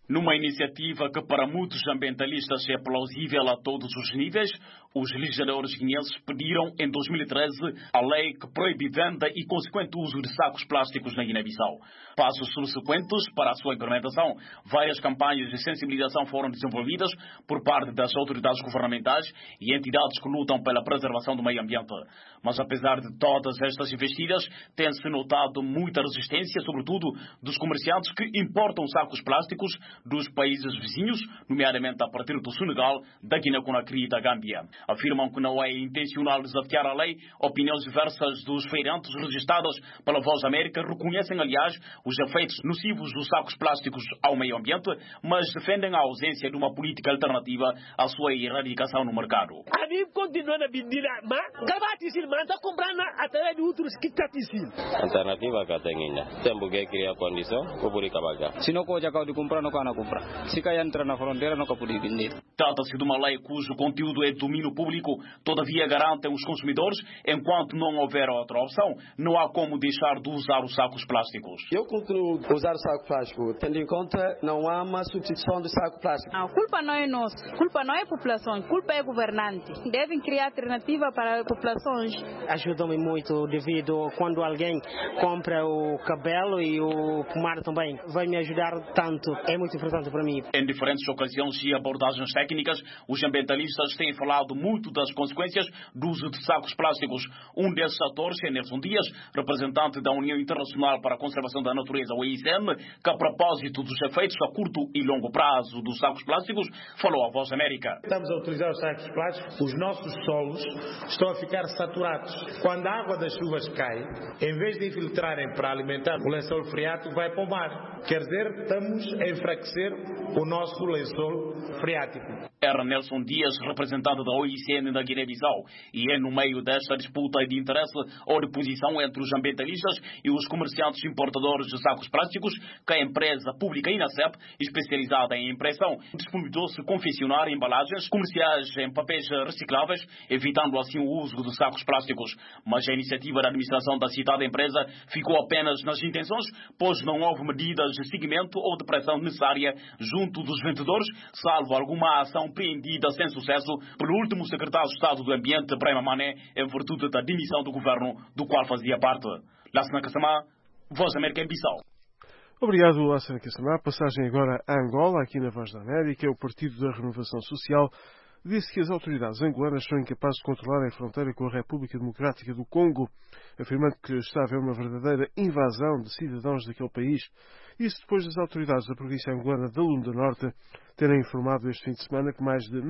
Numa iniciativa que para muitos ambientalistas é plausível a todos os níveis, os legisladores guineenses pediram em 2013 a lei que proíbe venda e consequente uso de sacos plásticos na Guiné-Bissau. Passos subsequentes para a sua implementação, várias campanhas de sensibilização foram desenvolvidas por parte das autoridades governamentais e entidades que lutam pela preservação do meio ambiente. Mas apesar de todas estas investidas, tem-se notado muita resistência, sobretudo dos comerciantes que importam sacos plásticos dos países vizinhos, nomeadamente a partir do Senegal, da Guiné-Conakry e da Gâmbia. Afirmam que não é intencional desafiar a lei. Opiniões diversas dos feirantes registradas pela Voz América reconhecem, aliás, os efeitos nocivos dos sacos plásticos ao meio ambiente, mas defendem a ausência de uma política alternativa à sua erradicação no mercado. A mim continua na bindira, mas acaba manda comprar através de outros que está alternativa que tem ainda. Tempo que criar condição, vou por acabar. Se não pode acabar de comprar, não vai comprar. Se cai entrar na fronteira, não pode vender. Trata-se de uma lei cujo conteúdo é de domínio público, todavia garantem os consumidores, enquanto não houver outra opção, não há como deixar de usar os sacos plásticos. Eu continuo a usar o saco plástico, tendo em conta não há uma substituição do saco plástico. A culpa não é nossa, a culpa não é a população, a culpa é governante. Devem criar alternativa para as populações. Ajudam-me muito devido quando alguém compra o cabelo e o pomar também. Vai me ajudar tanto, é muito importante para mim. Em diferentes ocasiões e abordagens técnicas, os ambientalistas têm falado muito das consequências do uso de sacos plásticos. Um desses atores é Nelson Dias, representante da União Internacional para a Conservação da Natureza, OICN, que a propósito dos efeitos a curto e longo prazo dos sacos plásticos, falou à Voz América. Estamos a utilizar os sacos plásticos, os nossos solos estão a ficar saturados. Quando a água das chuvas cai, em vez de infiltrarem para alimentar o lençol freático, vai para o mar. Quer dizer, estamos a enfraquecer o nosso lençol freático. Era Nelson Dias, representante da OICN da Guiné-Bissau, e é no meio desta disputa de interesse ou de posição entre os ambientalistas e os comerciantes importadores de sacos plásticos que a empresa pública INACEP, especializada em impressão, disponibilizou-se confeccionar embalagens comerciais em papéis recicláveis, evitando assim o uso de sacos plásticos. Mas a iniciativa da administração da citada empresa ficou apenas nas intenções, pois não houve medidas de seguimento ou de pressão necessária junto dos vendedores, salvo alguma ação preendida sem sucesso pelo último secretário de Estado do Ambiente, Brahima Mané, em virtude da demissão do governo do qual fazia parte. Lassana Kassamá, Voz da América em Bissau. Obrigado, Lassana Kassamá. Passagem agora a Angola, aqui na Voz da América. O Partido da Renovação Social disse que as autoridades angolanas são incapazes de controlar a fronteira com a República Democrática do Congo, afirmando que está a haver uma verdadeira invasão de cidadãos daquele país. Isso depois das autoridades da província angolana da Lunda Norte terem informado este fim de semana que mais de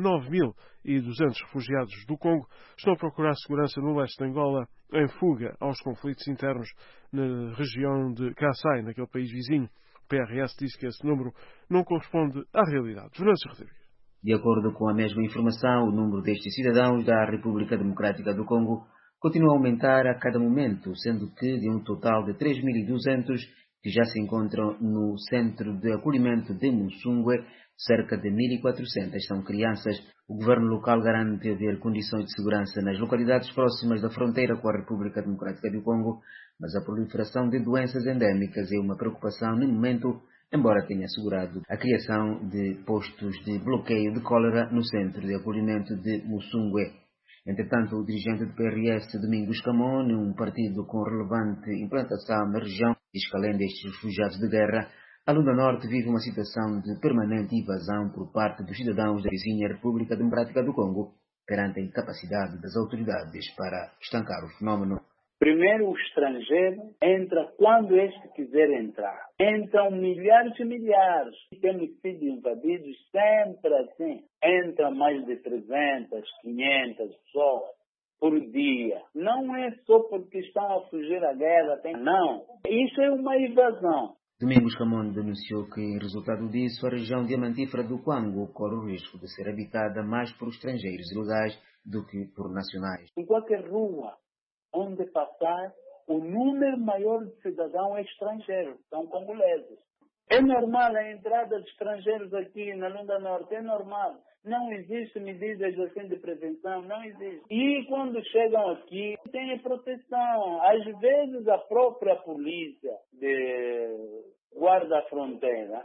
9.200 refugiados do Congo estão a procurar segurança no leste de Angola, em fuga aos conflitos internos na região de Kassai, naquele país vizinho. O PRS diz que esse número não corresponde à realidade. Venâncio Rodrigues. De acordo com a mesma informação, o número destes cidadãos da República Democrática do Congo continua a aumentar a cada momento, sendo que de um total de 3.200 que já se encontram no centro de acolhimento de Musungue, cerca de 1.400 são crianças. O governo local garante haver condições de segurança nas localidades próximas da fronteira com a República Democrática do Congo, mas a proliferação de doenças endémicas é uma preocupação no momento, embora tenha assegurado a criação de postos de bloqueio de cólera no centro de acolhimento de Musungue. Entretanto, o dirigente do PRS, Domingos Camone, um partido com relevante implantação na região, diz que além destes refugiados de guerra, a Lunda Norte vive uma situação de permanente invasão por parte dos cidadãos da vizinha República Democrática do Congo, perante a incapacidade das autoridades para estancar o fenómeno. Primeiro, o estrangeiro entra quando este quiser entrar. Entram milhares e milhares. Temos sido invadidos sempre assim. Entram mais de 300, 500 pessoas por dia. Não é só porque estão a fugir à guerra. Não. Isso é uma invasão. Domingos Camone denunciou que, em resultado disso, a região diamantífera do Congo corre o risco de ser habitada mais por estrangeiros ilegais do que por nacionais. Em qualquer rua onde passar, o número maior de cidadãos é estrangeiro, são congoleses. É normal a entrada de estrangeiros aqui na Lunda Norte, é normal. Não existe medidas assim de prevenção, não existe. E quando chegam aqui, tem proteção. Às vezes a própria polícia de guarda-fronteira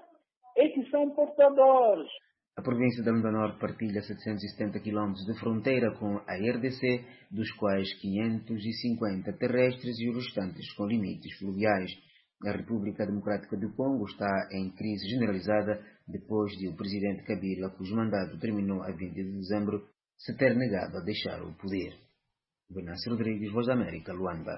é que são portadores. A província da Lunda Norte partilha 770 km de fronteira com a RDC, dos quais 550 terrestres e os restantes com limites fluviais. A República Democrática do Congo está em crise generalizada depois de o presidente Kabila, cujo mandato terminou a 20 de dezembro, se ter negado a deixar o poder. Venâncio Rodrigues, Voz da América, Luanda.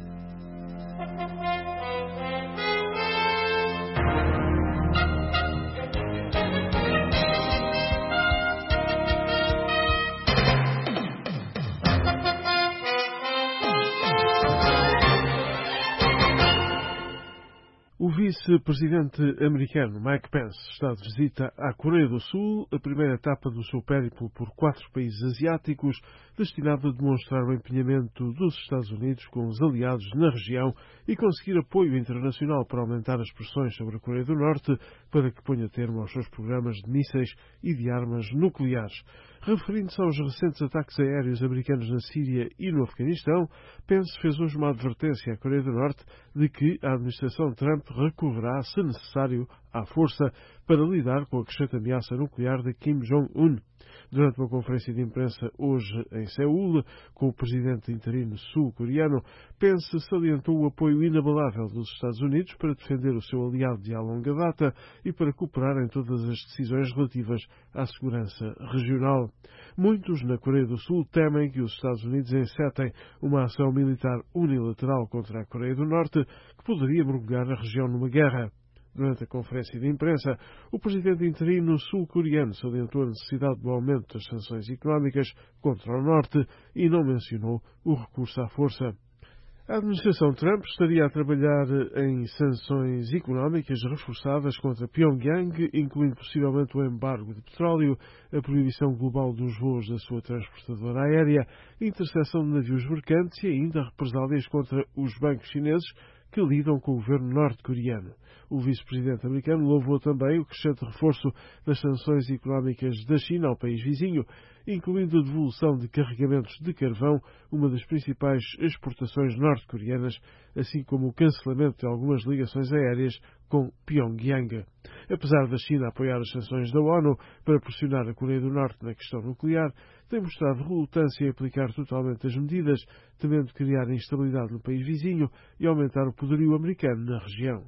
O vice-presidente americano Mike Pence está de visita à Coreia do Sul, a primeira etapa do seu périplo por 4 países asiáticos, destinado a demonstrar o empenhamento dos Estados Unidos com os aliados na região e conseguir apoio internacional para aumentar as pressões sobre a Coreia do Norte para que ponha termo aos seus programas de mísseis e de armas nucleares. Referindo-se aos recentes ataques aéreos americanos na Síria e no Afeganistão, Pence fez hoje uma advertência à Coreia do Norte de que a administração Trump recorrerá, se necessário, à força para lidar com a crescente ameaça nuclear de Kim Jong-un. Durante uma conferência de imprensa hoje em Seul, com o presidente interino sul-coreano, Pence salientou o apoio inabalável dos Estados Unidos para defender o seu aliado de há longa data e para cooperar em todas as decisões relativas à segurança regional. Muitos na Coreia do Sul temem que os Estados Unidos encetem uma ação militar unilateral contra a Coreia do Norte que poderia mergulhar a região numa guerra. Durante a conferência de imprensa, o presidente interino sul-coreano salientou a necessidade do aumento das sanções económicas contra o Norte e não mencionou o recurso à força. A administração Trump estaria a trabalhar em sanções económicas reforçadas contra Pyongyang, incluindo possivelmente o embargo de petróleo, a proibição global dos voos da sua transportadora aérea, interseção de navios mercantes e ainda represálias contra os bancos chineses que lidam com o governo norte-coreano. O vice-presidente americano louvou também o crescente reforço das sanções económicas da China ao país vizinho, incluindo a devolução de carregamentos de carvão, uma das principais exportações norte-coreanas, assim como o cancelamento de algumas ligações aéreas com Pyongyang. Apesar da China apoiar as sanções da ONU para pressionar a Coreia do Norte na questão nuclear, tem mostrado relutância em aplicar totalmente as medidas, temendo criar instabilidade no país vizinho e aumentar o poderio americano na região.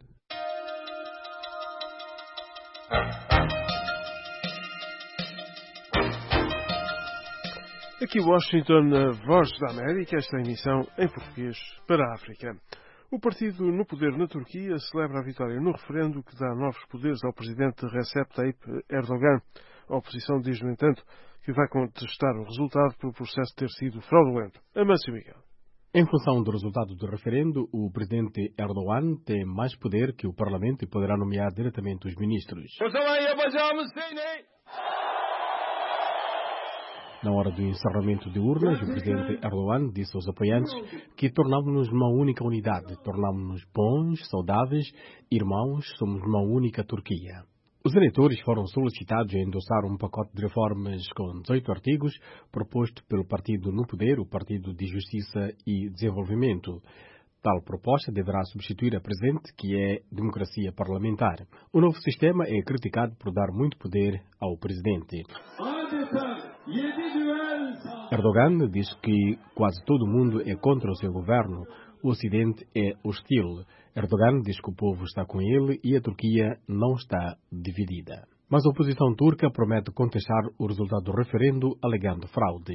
Aqui Washington, a Voz da América, esta emissão em português para a África. O partido no poder na Turquia celebra a vitória no referendo que dá novos poderes ao presidente Recep Tayyip Erdogan. A oposição diz, no entanto, que vai contestar o resultado pelo processo ter sido fraudulento. Amâncio Miguel. Em função do resultado do referendo, o presidente Erdogan tem mais poder que o Parlamento e poderá nomear diretamente os ministros. Na hora do encerramento de urnas, o presidente Erdogan disse aos apoiantes que tornamos-nos uma única unidade, tornamos-nos bons, saudáveis, irmãos, somos uma única Turquia. Os eleitores foram solicitados a endossar um pacote de reformas com 18 artigos proposto pelo partido no poder, o Partido de Justiça e Desenvolvimento. Tal proposta deverá substituir a presente, que é democracia parlamentar. O novo sistema é criticado por dar muito poder ao presidente. Erdogan diz que quase todo mundo é contra o seu governo. O Ocidente é hostil. Erdogan diz que o povo está com ele e a Turquia não está dividida. Mas a oposição turca promete contestar o resultado do referendo, alegando fraude.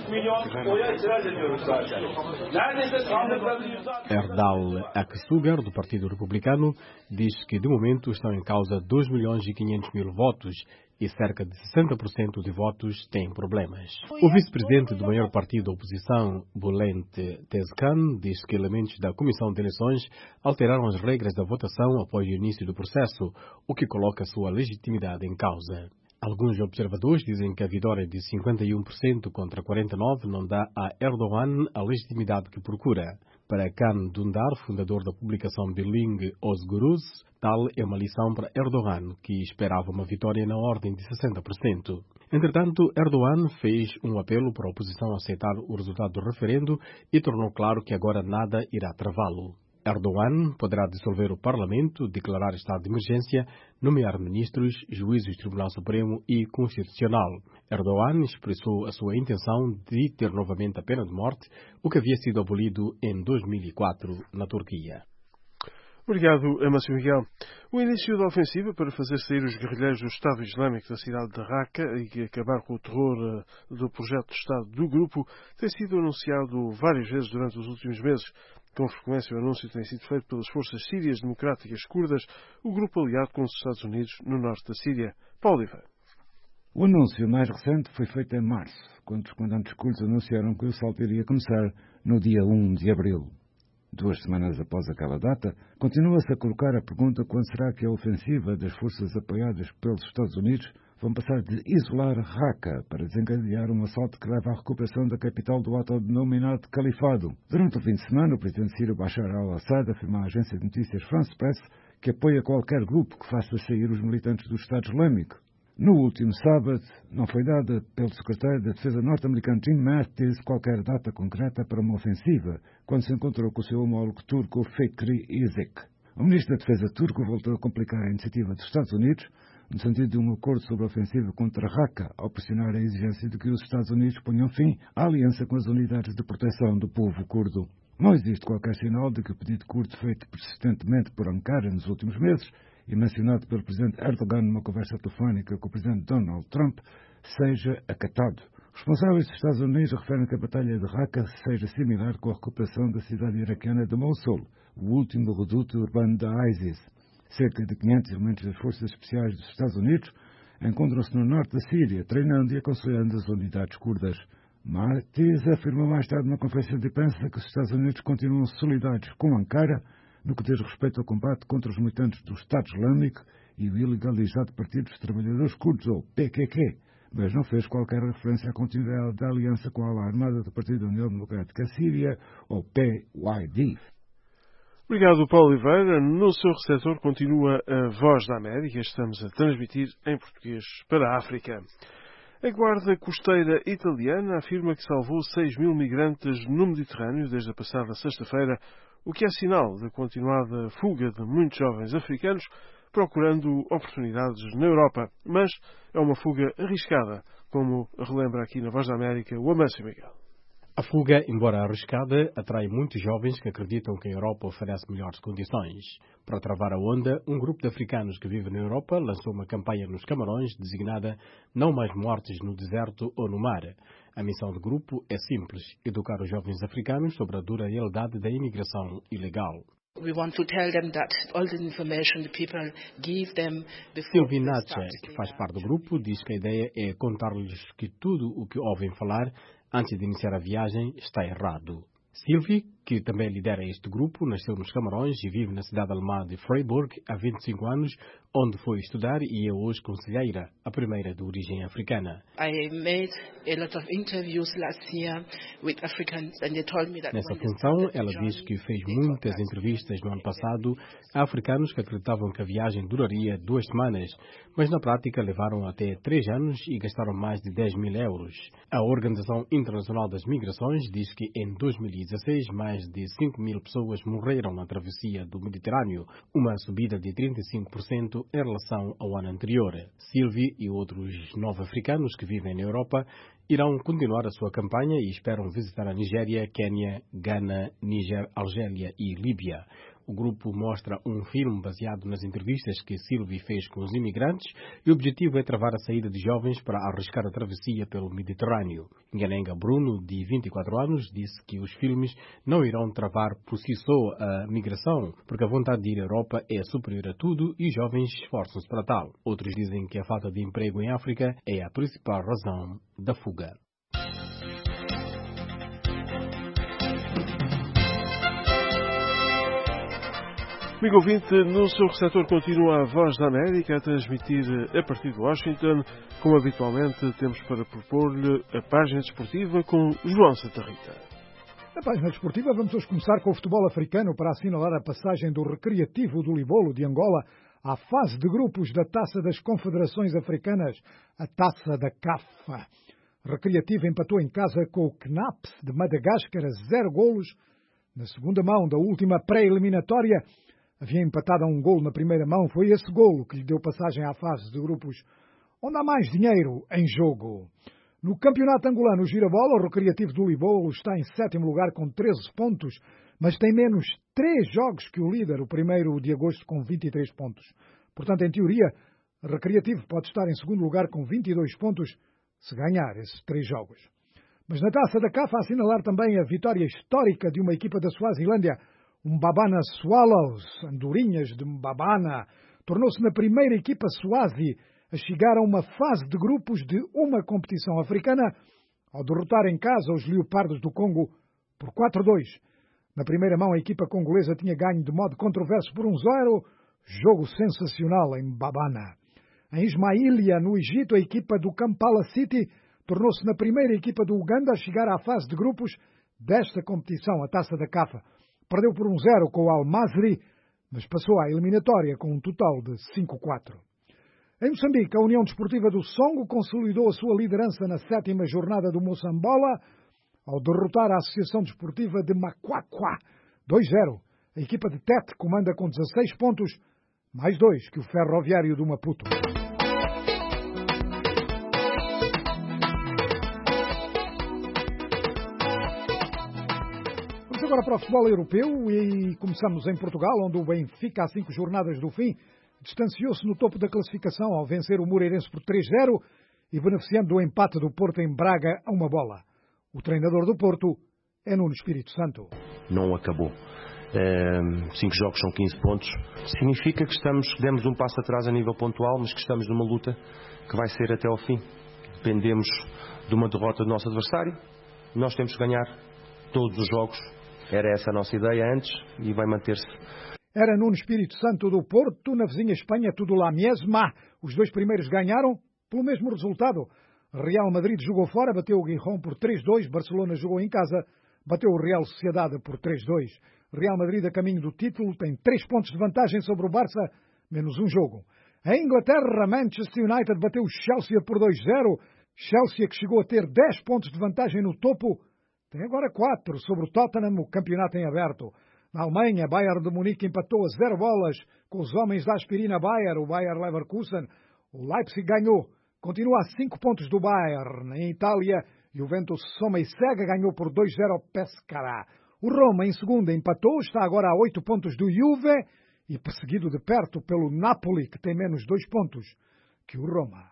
Erdal Aksugar, do Partido Republicano, diz que de momento estão em causa 2.500.000 votos e cerca de 60% de votos têm problemas. O vice-presidente do maior partido da oposição, Bülent Tezcan, diz que elementos da Comissão de Eleições alteraram as regras da votação após o início do processo, o que coloca sua legitimidade em causa. Alguns observadores dizem que a vitória de 51% contra 49% não dá a Erdogan a legitimidade que procura. Para Can Dündar, fundador da publicação bilingue Özgürüz, tal é uma lição para Erdogan, que esperava uma vitória na ordem de 60%. Entretanto, Erdogan fez um apelo para a oposição aceitar o resultado do referendo e tornou claro que agora nada irá travá-lo. Erdogan poderá dissolver o Parlamento, declarar estado de emergência, nomear ministros, juízes do Tribunal Supremo e Constitucional. Erdogan expressou a sua intenção de ter novamente a pena de morte, o que havia sido abolido em 2004 na Turquia. Obrigado, Amácio Miguel. O início da ofensiva para fazer sair os guerrilheiros do Estado Islâmico da cidade de Raqqa e acabar com o terror do projeto de Estado do grupo tem sido anunciado várias vezes durante os últimos meses. Com frequência, o anúncio tem sido feito pelas forças sírias democráticas curdas, o grupo aliado com os Estados Unidos no norte da Síria. Paulo Oliveira. O anúncio mais recente foi feito em março, quando os comandantes curdos anunciaram que o assalto iria começar no dia 1 de abril. 2 semanas após aquela data, continua-se a colocar a pergunta quando será que a ofensiva das forças apoiadas pelos Estados Unidos vão passar de isolar Raqqa para desencadear um assalto que leva à recuperação da capital do autodenominado Califado. Durante o fim de semana, o presidente sírio Bashar al-Assad afirmou à agência de notícias France Press que apoia qualquer grupo que faça sair os militantes do Estado Islâmico. No último sábado, não foi dada pelo secretário da Defesa norte-americano Jim Mattis qualquer data concreta para uma ofensiva, quando se encontrou com o seu homólogo turco Fikri Isik. O ministro da Defesa turco voltou a complicar a iniciativa dos Estados Unidos, no sentido de um acordo sobre a ofensiva contra Raqqa, ao pressionar a exigência de que os Estados Unidos ponham fim à aliança com as unidades de proteção do povo curdo. Não existe qualquer sinal de que o pedido curdo feito persistentemente por Ankara nos últimos meses e mencionado pelo presidente Erdogan numa conversa telefónica com o presidente Donald Trump, seja acatado. Os responsáveis dos Estados Unidos referem que a batalha de Raqqa seja similar com a recuperação da cidade iraquiana de Mosul, o último reduto urbano da ISIS. Cerca de 500 elementos das forças especiais dos Estados Unidos encontram-se no norte da Síria, treinando e aconselhando as unidades curdas. Mattis afirmou mais tarde numa conferência de imprensa que os Estados Unidos continuam solidários com Ankara no que diz respeito ao combate contra os militantes do Estado Islâmico e o ilegalizado Partido dos Trabalhadores Curdos, ou PKK, mas não fez qualquer referência à continuidade da aliança com a ala armada do Partido da União Democrática Síria, ou PYD. Obrigado, Paulo Oliveira. No seu receptor continua a Voz da América. Estamos a transmitir em português para a África. A Guarda Costeira italiana afirma que salvou 6.000 migrantes no Mediterrâneo desde a passada sexta-feira, o que é sinal da continuada fuga de muitos jovens africanos procurando oportunidades na Europa. Mas é uma fuga arriscada, como relembra aqui na Voz da América o Amácio Miguel. A fuga, embora arriscada, atrai muitos jovens que acreditam que a Europa oferece melhores condições. Para travar a onda, um grupo de africanos que vive na Europa lançou uma campanha nos Camarões designada Não Mais Mortes no Deserto ou no Mar. A missão do grupo é simples: educar os jovens africanos sobre a dura realidade da imigração ilegal. Sylvie Natche, que faz parte do grupo, diz que a ideia é contar-lhes que tudo o que ouvem falar antes de iniciar a viagem está errado. Sylvie, que também lidera este grupo, nasceu nos Camarões e vive na cidade alemã de Freiburg há 25 anos, onde foi estudar e é hoje conselheira, a primeira de origem africana. Nessa função, ela diz que fez muitas entrevistas no ano passado a africanos que acreditavam que a viagem duraria 2 semanas, mas na prática levaram até 3 anos e gastaram mais de 10.000 euros. A Organização Internacional das Migrações diz que em 2016 mais de 5.000 pessoas morreram na travessia do Mediterrâneo, uma subida de 35% em relação ao ano anterior. Sylvie e outros 9 africanos que vivem na Europa irão continuar a sua campanha e esperam visitar a Nigéria, Quênia, Gana, Níger, Argélia e Líbia. O grupo mostra um filme baseado nas entrevistas que Sylvie fez com os imigrantes e o objetivo é travar a saída de jovens para arriscar a travessia pelo Mediterrâneo. Nganenga Bruno, de 24 anos, disse que os filmes não irão travar por si só a migração, porque a vontade de ir à Europa é superior a tudo e os jovens esforçam-se para tal. Outros dizem que a falta de emprego em África é a principal razão da fuga. Amigo ouvinte, no seu receptor continua a Voz da América a transmitir a partir de Washington. Como habitualmente, temos para propor-lhe a página desportiva com João Santa Rita. Na página desportiva vamos hoje começar com o futebol africano para assinalar a passagem do Recreativo do Libolo de Angola à fase de grupos da Taça das Confederações Africanas, a Taça da CAF. Recreativo empatou em casa com o CNAPS de Madagascar a 0 golos Na segunda mão da última pré-eliminatória, havia empatado a um golo na primeira mão. Foi esse golo que lhe deu passagem à fase de grupos, onde há mais dinheiro em jogo. No campeonato angolano, o Girabola, o Recreativo do Libolo, está em 7º lugar com 13 pontos, mas tem menos 3 jogos que o líder, o 1º de agosto, com 23 pontos. Portanto, em teoria, o Recreativo pode estar em 2º lugar com 22 pontos, se ganhar esses 3 jogos. Mas na Taça da CAF, a assinalar também a vitória histórica de uma equipa da Suazilândia, Mbabana Swallows, Andorinhas de Mbabana, tornou-se na primeira equipa Swazi a chegar a uma fase de grupos de uma competição africana, ao derrotar em casa os Leopardos do Congo por 4-2. Na primeira mão, a equipa congolesa tinha ganho de modo controverso por 1-0, jogo sensacional em Mbabana. Em Ismailia, no Egito, a equipa do Kampala City tornou-se na primeira equipa do Uganda a chegar à fase de grupos desta competição, a Taça da CAF. Perdeu por 1-0 com o Al-Masri, mas passou à eliminatória com um total de 5-4. Em Moçambique, a União Desportiva do Songo consolidou a sua liderança na 7ª jornada do Moçambola, ao derrotar a Associação Desportiva de Macuacua 2-0. A equipa de Tete comanda com 16 pontos, mais 2 que o Ferroviário do Maputo. Agora para o futebol europeu e começamos em Portugal, onde o Benfica, a 5 jornadas do fim, distanciou-se no topo da classificação ao vencer o Moreirense por 3-0 e beneficiando do empate do Porto em Braga a 1-0. O treinador do Porto é Nuno Espírito Santo. Não acabou. 5 jogos são 15 pontos. Significa que demos um passo atrás a nível pontual, mas que estamos numa luta que vai ser até ao fim. Dependemos de uma derrota do nosso adversário. Nós temos que ganhar todos os jogos. Era essa a nossa ideia antes e vai manter-se. Era Nuno Espírito Santo do Porto, na vizinha Espanha, tudo lá mesma. Os 2 primeiros ganharam pelo mesmo resultado. Real Madrid jogou fora, bateu o Gijón por 3-2. Barcelona jogou em casa, bateu o Real Sociedade por 3-2. Real Madrid a caminho do título, tem 3 pontos de vantagem sobre o Barça, menos um jogo. Em Inglaterra, Manchester United bateu o Chelsea por 2-0. Chelsea, que chegou a ter 10 pontos de vantagem no topo, tem agora 4 sobre o Tottenham, o campeonato em aberto. Na Alemanha, Bayern de Munique empatou a 0 bolas com os homens da aspirina Bayer, o Bayer Leverkusen. O Leipzig ganhou, continua a 5 pontos do Bayern. Em Itália, Juventus soma e segue, ganhou por 2-0 ao Pescara. O Roma, em segunda, empatou, está agora a 8 pontos do Juve e perseguido de perto pelo Napoli, que tem menos 2 pontos que o Roma.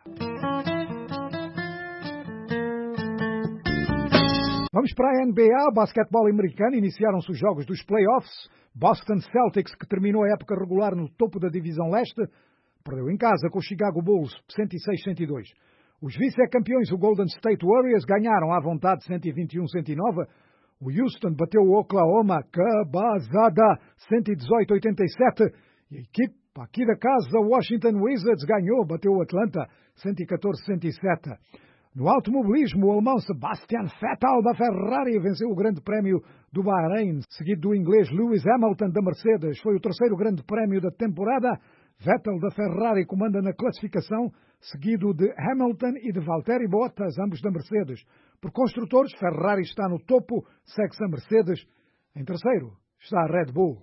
Vamos para a NBA, basquetebol americano. Iniciaram-se os jogos dos playoffs. Boston Celtics, que terminou a época regular no topo da divisão leste, perdeu em casa com o Chicago Bulls 106-102. Os vice-campeões, o Golden State Warriors, ganharam à vontade 121-109. O Houston bateu o Oklahoma, cabazada, 118-87. E a equipe aqui da casa, o Washington Wizards, ganhou, bateu o Atlanta 114-107. No automobilismo, o alemão Sebastian Vettel da Ferrari venceu o Grande Prémio do Bahrein, seguido do inglês Lewis Hamilton da Mercedes. Foi o terceiro Grande Prémio da temporada. Vettel da Ferrari comanda na classificação, seguido de Hamilton e de Valtteri Bottas, ambos da Mercedes. Por construtores, Ferrari está no topo, segue-se a Mercedes. Em terceiro está a Red Bull.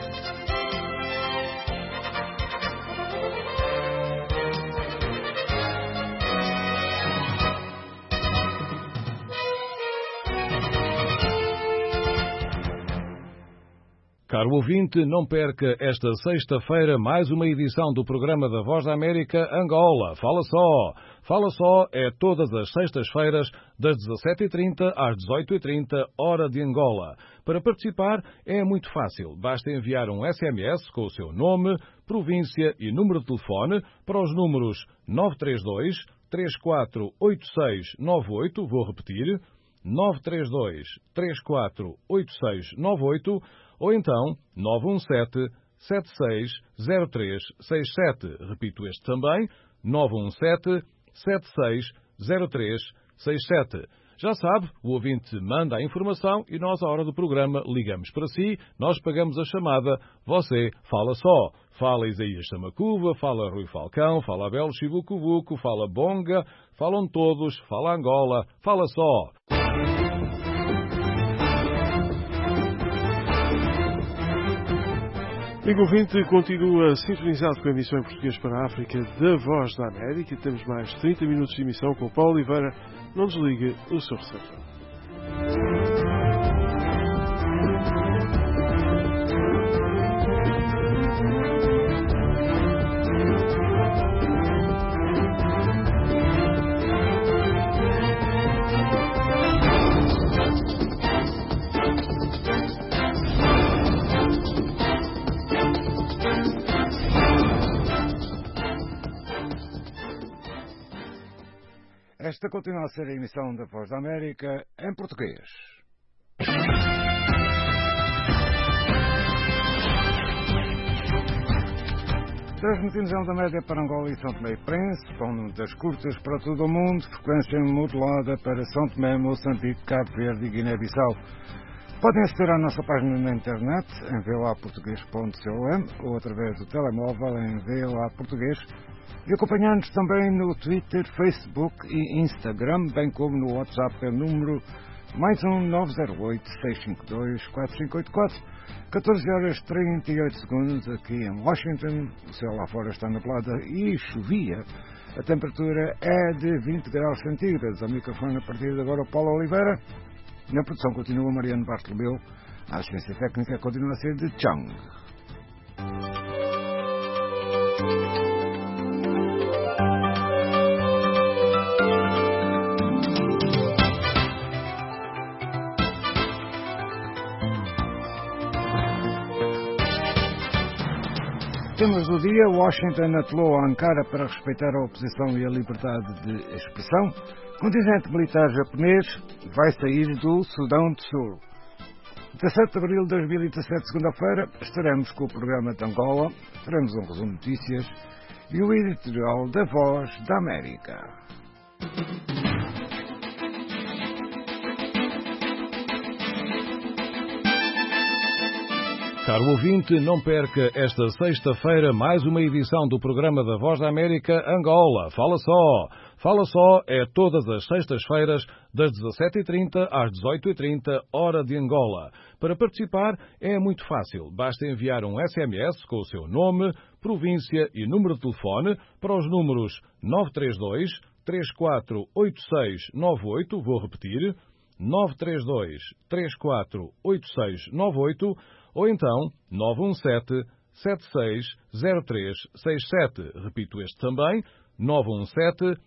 Caro ouvinte, não perca esta sexta-feira mais uma edição do programa da Voz da América Angola. Fala só! Fala só é todas as sextas-feiras, das 17h30 às 18h30, hora de Angola. Para participar é muito fácil. Basta enviar um SMS com o seu nome, província e número de telefone para os números 932 348698, vou repetir, 932 348698, ou então 917-760367. Repito este também, 917-760367. Já sabe, o ouvinte manda a informação e nós, à hora do programa, ligamos para si, nós pagamos a chamada, você fala só. Fala Isaías Samacuva, fala Rui Falcão, fala Abel Chibucubuco, fala Bonga, falam todos, fala Angola, fala só. Amigo ouvinte, continua sintonizado com a emissão em português para a África da Voz da América. Temos mais 30 minutos de emissão com o Paulo Oliveira. Não desligue o seu receptor. Esta continua a ser a emissão da Voz da América em português. Transmitimos a onda média para Angola e São Tomé e Príncipe, com das curtas para todo o mundo, frequência modulada para São Tomé, Moçambique, Cabo Verde e Guiné-Bissau. Podem aceder à nossa página na internet em voaportugues.com ou através do telemóvel em VOA Português e acompanhar-nos também no Twitter, Facebook e Instagram, bem como no WhatsApp pelo número +1 908 652 4584, 14 horas 38 segundos aqui em Washington. O céu lá fora está nublado e chovia. A temperatura é de 20 graus centígrados. Ao microfone a partir de agora o Paulo Oliveira. Na produção continua Mariano Bartolomeu. A assistência técnica continua a ser de Chang. Temas do dia: Washington apelou a Ankara para respeitar a oposição e a liberdade de expressão. Contingente militar japonês vai sair do Sudão do Sul. 17 de abril de 2017, segunda-feira, estaremos com o programa de Angola, teremos um resumo de notícias e o editorial da Voz da América. Caro ouvinte, não perca esta sexta-feira mais uma edição do programa da Voz da América Angola. Fala só! Fala só é todas as sextas-feiras, das 17h30 às 18h30, hora de Angola. Para participar é muito fácil. Basta enviar um SMS com o seu nome, província e número de telefone para os números 932 348698, vou repetir, 932 348698, ou então 917 760367. Repito este também, 917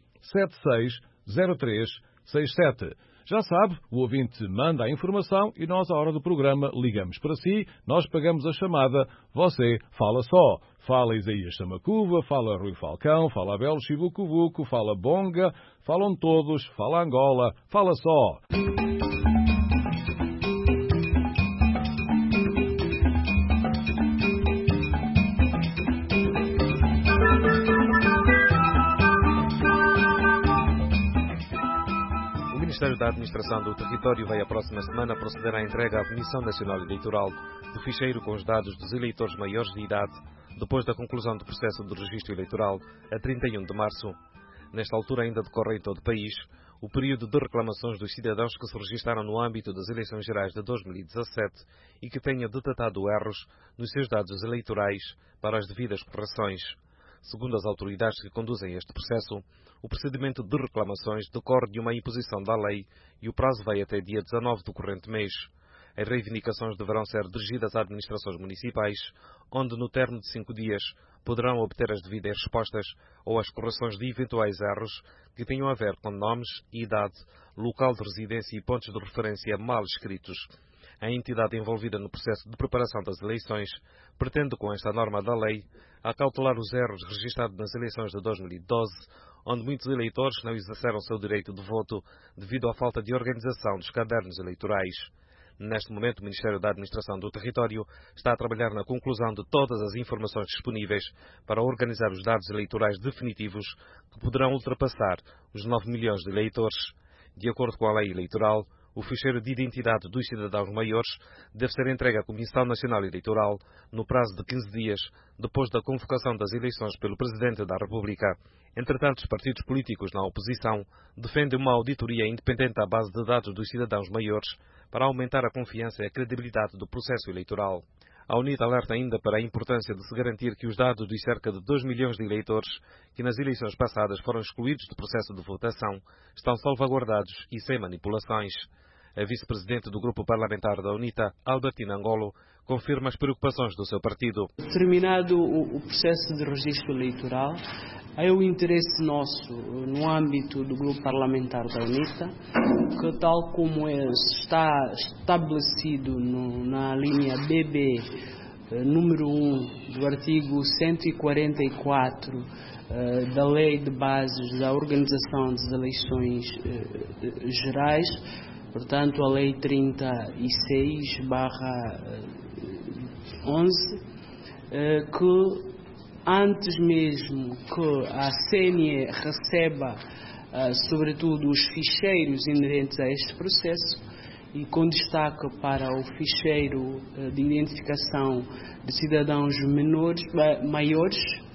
760367. Já sabe, o ouvinte manda a informação e nós, à hora do programa, ligamos para si, nós pagamos a chamada, você fala só. Fala Isaías Samacuva, fala Rui Falcão, fala Abel Chivucuvuco, fala Bonga, falam todos, fala Angola, fala só. O Ministério da Administração do Território vai a próxima semana proceder à entrega à Comissão Nacional Eleitoral do ficheiro com os dados dos eleitores maiores de idade, depois da conclusão do processo de registro eleitoral a 31 de março. Nesta altura ainda decorre em todo o país o período de reclamações dos cidadãos que se registaram no âmbito das eleições gerais de 2017 e que tenham detectado erros nos seus dados eleitorais para as devidas correções. Segundo as autoridades que conduzem este processo, o procedimento de reclamações decorre de uma imposição da lei e o prazo vai até dia 19 do corrente mês. As reivindicações deverão ser dirigidas a administrações municipais, onde no termo de 5 dias poderão obter as devidas respostas ou as correções de eventuais erros que tenham a ver com nomes, idade, local de residência e pontos de referência mal escritos. A entidade envolvida no processo de preparação das eleições pretende, com esta norma da lei, acautelar os erros registrados nas eleições de 2012, onde muitos eleitores não exerceram seu direito de voto devido à falta de organização dos cadernos eleitorais. Neste momento, o Ministério da Administração do Território está a trabalhar na conclusão de todas as informações disponíveis para organizar os dados eleitorais definitivos que poderão ultrapassar os 9 milhões de eleitores. De acordo com a lei eleitoral, o ficheiro de identidade dos cidadãos maiores deve ser entregue à Comissão Nacional Eleitoral no prazo de 15 dias depois da convocação das eleições pelo Presidente da República. Entretanto, os partidos políticos na oposição defendem uma auditoria independente à base de dados dos cidadãos maiores para aumentar a confiança e a credibilidade do processo eleitoral. A UNITA alerta ainda para a importância de se garantir que os dados dos cerca de 2 milhões de eleitores que nas eleições passadas foram excluídos do processo de votação estão salvaguardados e sem manipulações. A vice-presidente do grupo parlamentar da UNITA, Albertina Angolo, confirma as preocupações do seu partido. Terminado o processo de registro eleitoral, é o interesse nosso, no âmbito do grupo parlamentar da UNITA, que tal como está estabelecido na linha BB, número 1 do artigo 144 da Lei de Bases da Organização das Eleições Gerais, portanto a Lei 36/11, que antes mesmo que a CNE receba, sobretudo, os ficheiros inerentes a este processo, e com destaque para o ficheiro de identificação de cidadãos maiores,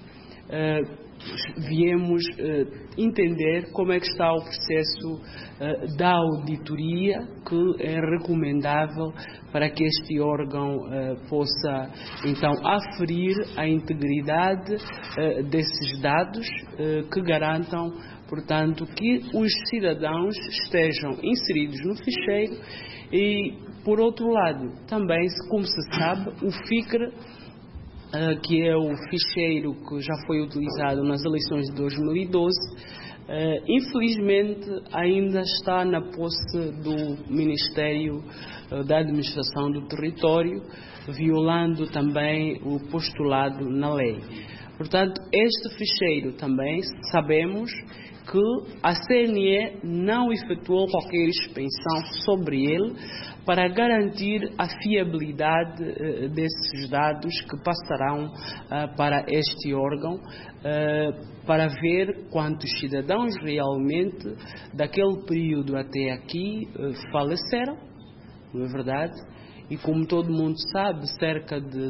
viemos entender como é que está o processo da auditoria, que é recomendável para que este órgão possa então aferir a integridade desses dados, que garantam, portanto, que os cidadãos estejam inseridos no ficheiro. E, por outro lado, também, como se sabe, o FICRE, que é o ficheiro que já foi utilizado nas eleições de 2012, infelizmente ainda está na posse do Ministério da Administração do Território, violando também o postulado na lei. Portanto, este ficheiro também sabemos que a CNE não efetuou qualquer expensão sobre ele para garantir a fiabilidade desses dados que passarão para este órgão, para ver quantos cidadãos realmente daquele período até aqui faleceram, não é verdade? E como todo mundo sabe, cerca de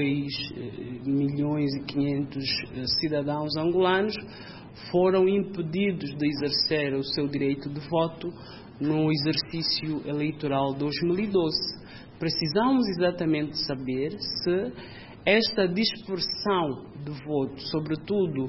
2.500.000 cidadãos angolanos foram impedidos de exercer o seu direito de voto no exercício eleitoral 2012. Precisamos exatamente saber se esta dispersão de voto, sobretudo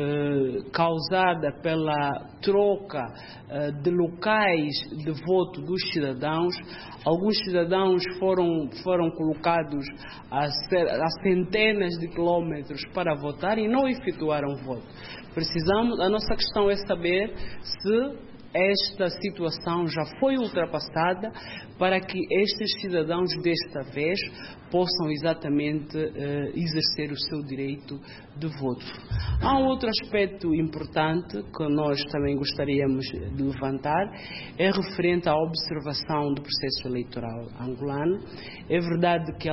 causada pela troca de locais de voto dos cidadãos, alguns cidadãos foram colocados a centenas de quilómetros para votar e não efetuaram voto. A nossa questão é saber se esta situação já foi ultrapassada para que estes cidadãos desta vez possam exatamente exercer o seu direito de voto. Há um outro aspecto importante que nós também gostaríamos de levantar, é referente à observação do processo eleitoral angolano. É verdade que a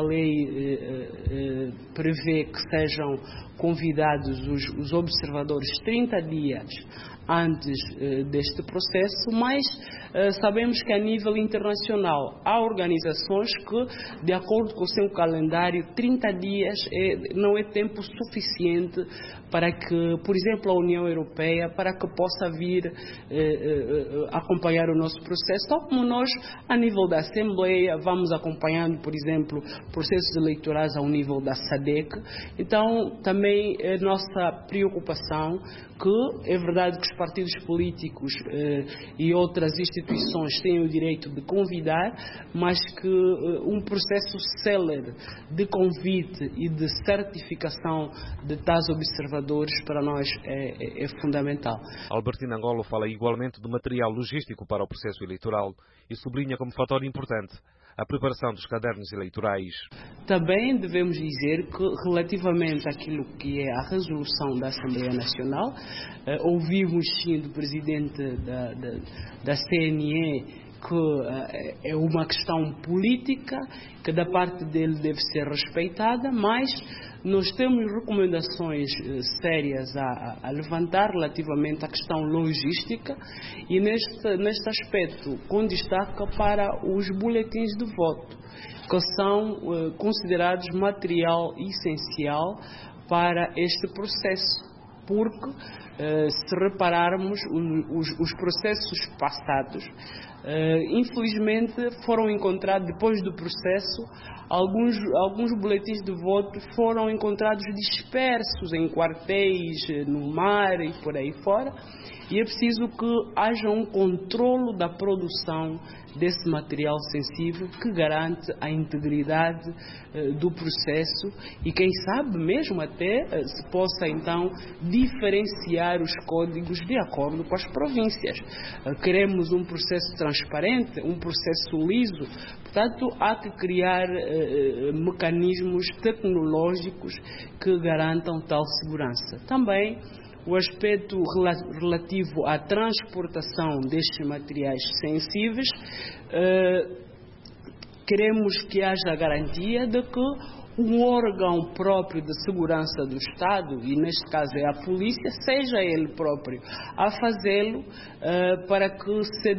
lei prevê que sejam convidados os observadores 30 dias antes deste processo, mas sabemos que a nível internacional há organizações que, de acordo com o seu calendário, 30 dias não é tempo suficiente para que, por exemplo, a União Europeia, para que possa vir acompanhar o nosso processo, tal como nós, a nível da Assembleia, vamos acompanhando, por exemplo, processos eleitorais ao nível da SADC. Então, também é nossa preocupação que, é verdade que os partidos políticos e outras instituições têm o direito de convidar, mas que um processo célere de convite e de certificação de tais observadores para nós é fundamental. Albertina Angolo fala igualmente do material logístico para o processo eleitoral e sublinha como fator importante a preparação dos cadernos eleitorais. Também devemos dizer que, relativamente àquilo que é a resolução da Assembleia Nacional, ouvimos sim do presidente da CNE que é uma questão política que da parte dele deve ser respeitada, mas nós temos recomendações sérias a levantar relativamente à questão logística e neste aspecto com destaque para os boletins de voto, que são considerados material essencial para este processo. porque se repararmos os processos passados, infelizmente foram encontrados, depois do processo, alguns boletins de voto foram encontrados dispersos em quartéis, no mar e por aí fora, e é preciso que haja um controlo da produção desse material sensível que garante a integridade do processo e, quem sabe, mesmo até se possa então diferenciar os códigos de acordo com as províncias. Queremos um processo transparente, um processo liso, portanto há que criar mecanismos tecnológicos que garantam tal segurança. Também o aspecto relativo à transportação destes materiais sensíveis, queremos que haja garantia de que um órgão próprio de segurança do Estado, e neste caso é a polícia, seja ele próprio a fazê-lo, para que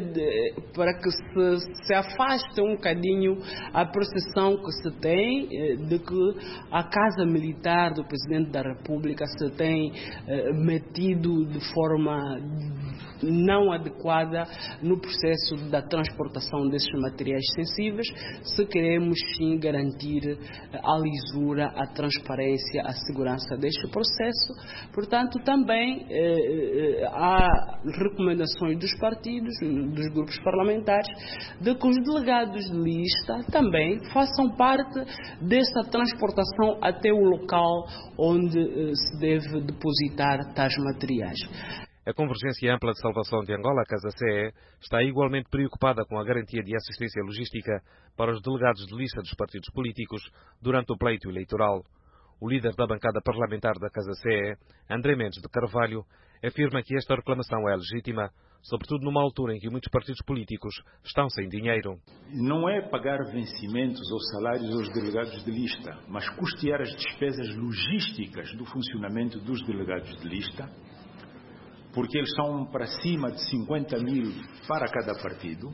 se afaste um bocadinho a percepção que se tem de que a Casa Militar do Presidente da República se tem metido de forma não adequada no processo da transportação desses materiais sensíveis, se queremos sim garantir a lisura, a transparência, a segurança deste processo. Portanto, também há recomendações dos partidos, dos grupos parlamentares, de que os delegados de lista também façam parte dessa transportação até o local onde se deve depositar tais materiais. A Convergência Ampla de Salvação de Angola, a Casa CE, está igualmente preocupada com a garantia de assistência logística para os delegados de lista dos partidos políticos durante o pleito eleitoral. O líder da bancada parlamentar da Casa CE, André Mendes de Carvalho, afirma que esta reclamação é legítima, sobretudo numa altura em que muitos partidos políticos estão sem dinheiro. Não é pagar vencimentos ou salários aos delegados de lista, mas custear as despesas logísticas do funcionamento dos delegados de lista, porque eles são para cima de 50 mil para cada partido,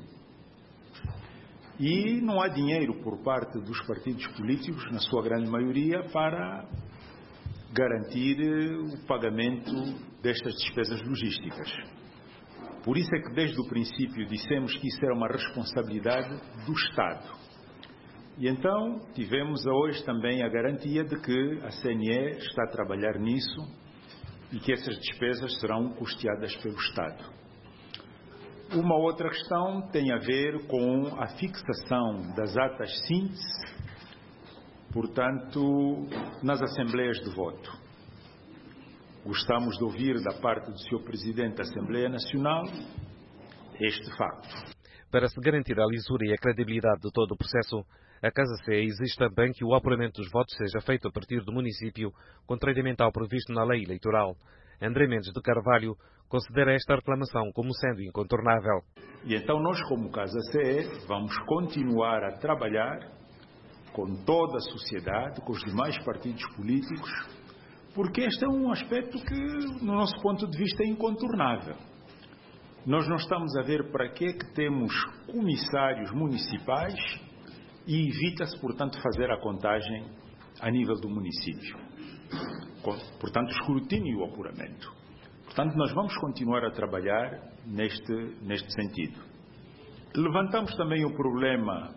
e não há dinheiro por parte dos partidos políticos, na sua grande maioria, para garantir o pagamento destas despesas logísticas. Por isso é que desde o princípio dissemos que isso era uma responsabilidade do Estado. E então tivemos hoje também a garantia de que a CNE está a trabalhar nisso e que essas despesas serão custeadas pelo Estado. Uma outra questão tem a ver com a fixação das atas síntese, portanto, nas assembleias de voto. Gostamos de ouvir da parte do Sr. Presidente da Assembleia Nacional este facto. Para se garantir a lisura e a credibilidade de todo o processo, a Casa CE exige também que o apuramento dos votos seja feito a partir do município, contrariamente ao previsto na lei eleitoral. André Mendes de Carvalho considera esta reclamação como sendo incontornável. E então nós, como Casa CE, vamos continuar a trabalhar com toda a sociedade, com os demais partidos políticos, porque este é um aspecto que, no nosso ponto de vista, é incontornável. Nós não estamos a ver para que temos comissários municipais e evita-se, portanto, fazer a contagem a nível do município. Portanto, escrutínio e o apuramento. Portanto, nós vamos continuar a trabalhar neste sentido. Levantamos também o problema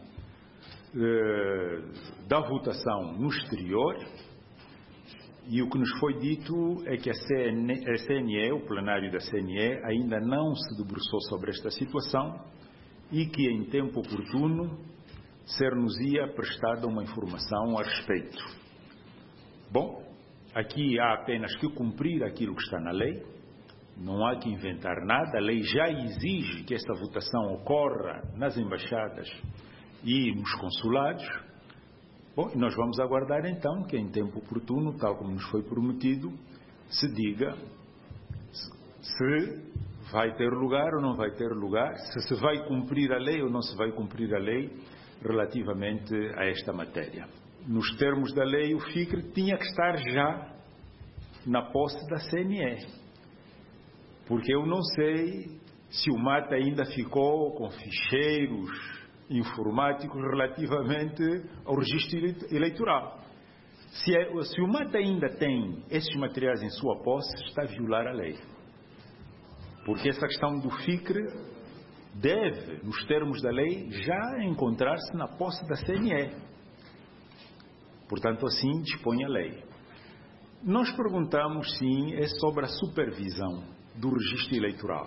da votação no exterior, e o que nos foi dito é que a CNE, o plenário da CNE, ainda não se debruçou sobre esta situação e que, em tempo oportuno, ser-nos-ia prestada uma informação a respeito. Bom, aqui há apenas que cumprir aquilo que está na lei, não há que inventar nada, a lei já exige que esta votação ocorra nas embaixadas e nos consulados. Bom, e nós vamos aguardar então que em tempo oportuno, tal como nos foi prometido, se diga se vai ter lugar ou não vai ter lugar, se vai cumprir a lei ou não se vai cumprir a lei relativamente a esta matéria. Nos termos da lei, o FICRE tinha que estar já na posse da CNE, porque eu não sei se o MAT ainda ficou com ficheiros informáticos relativamente ao registro eleitoral. Se o MAT ainda tem esses materiais em sua posse, está a violar a lei. Porque essa questão do FICRE deve, nos termos da lei, já encontrar-se na posse da CNE. Portanto, assim dispõe a lei. Nós perguntamos, sim, sobre a supervisão do registro eleitoral.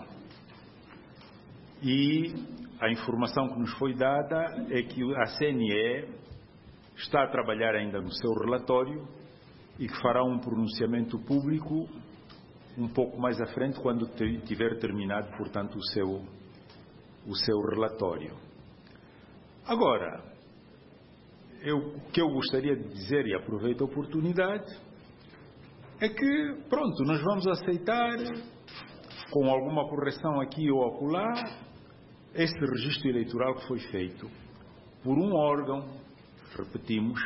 E a informação que nos foi dada é que a CNE está a trabalhar ainda no seu relatório e que fará um pronunciamento público um pouco mais à frente, quando tiver terminado, portanto, o seu relatório. Agora, o que eu gostaria de dizer, e aproveito a oportunidade, é que, pronto, nós vamos aceitar, com alguma correção aqui ou acolá, este registro eleitoral que foi feito por um órgão, repetimos,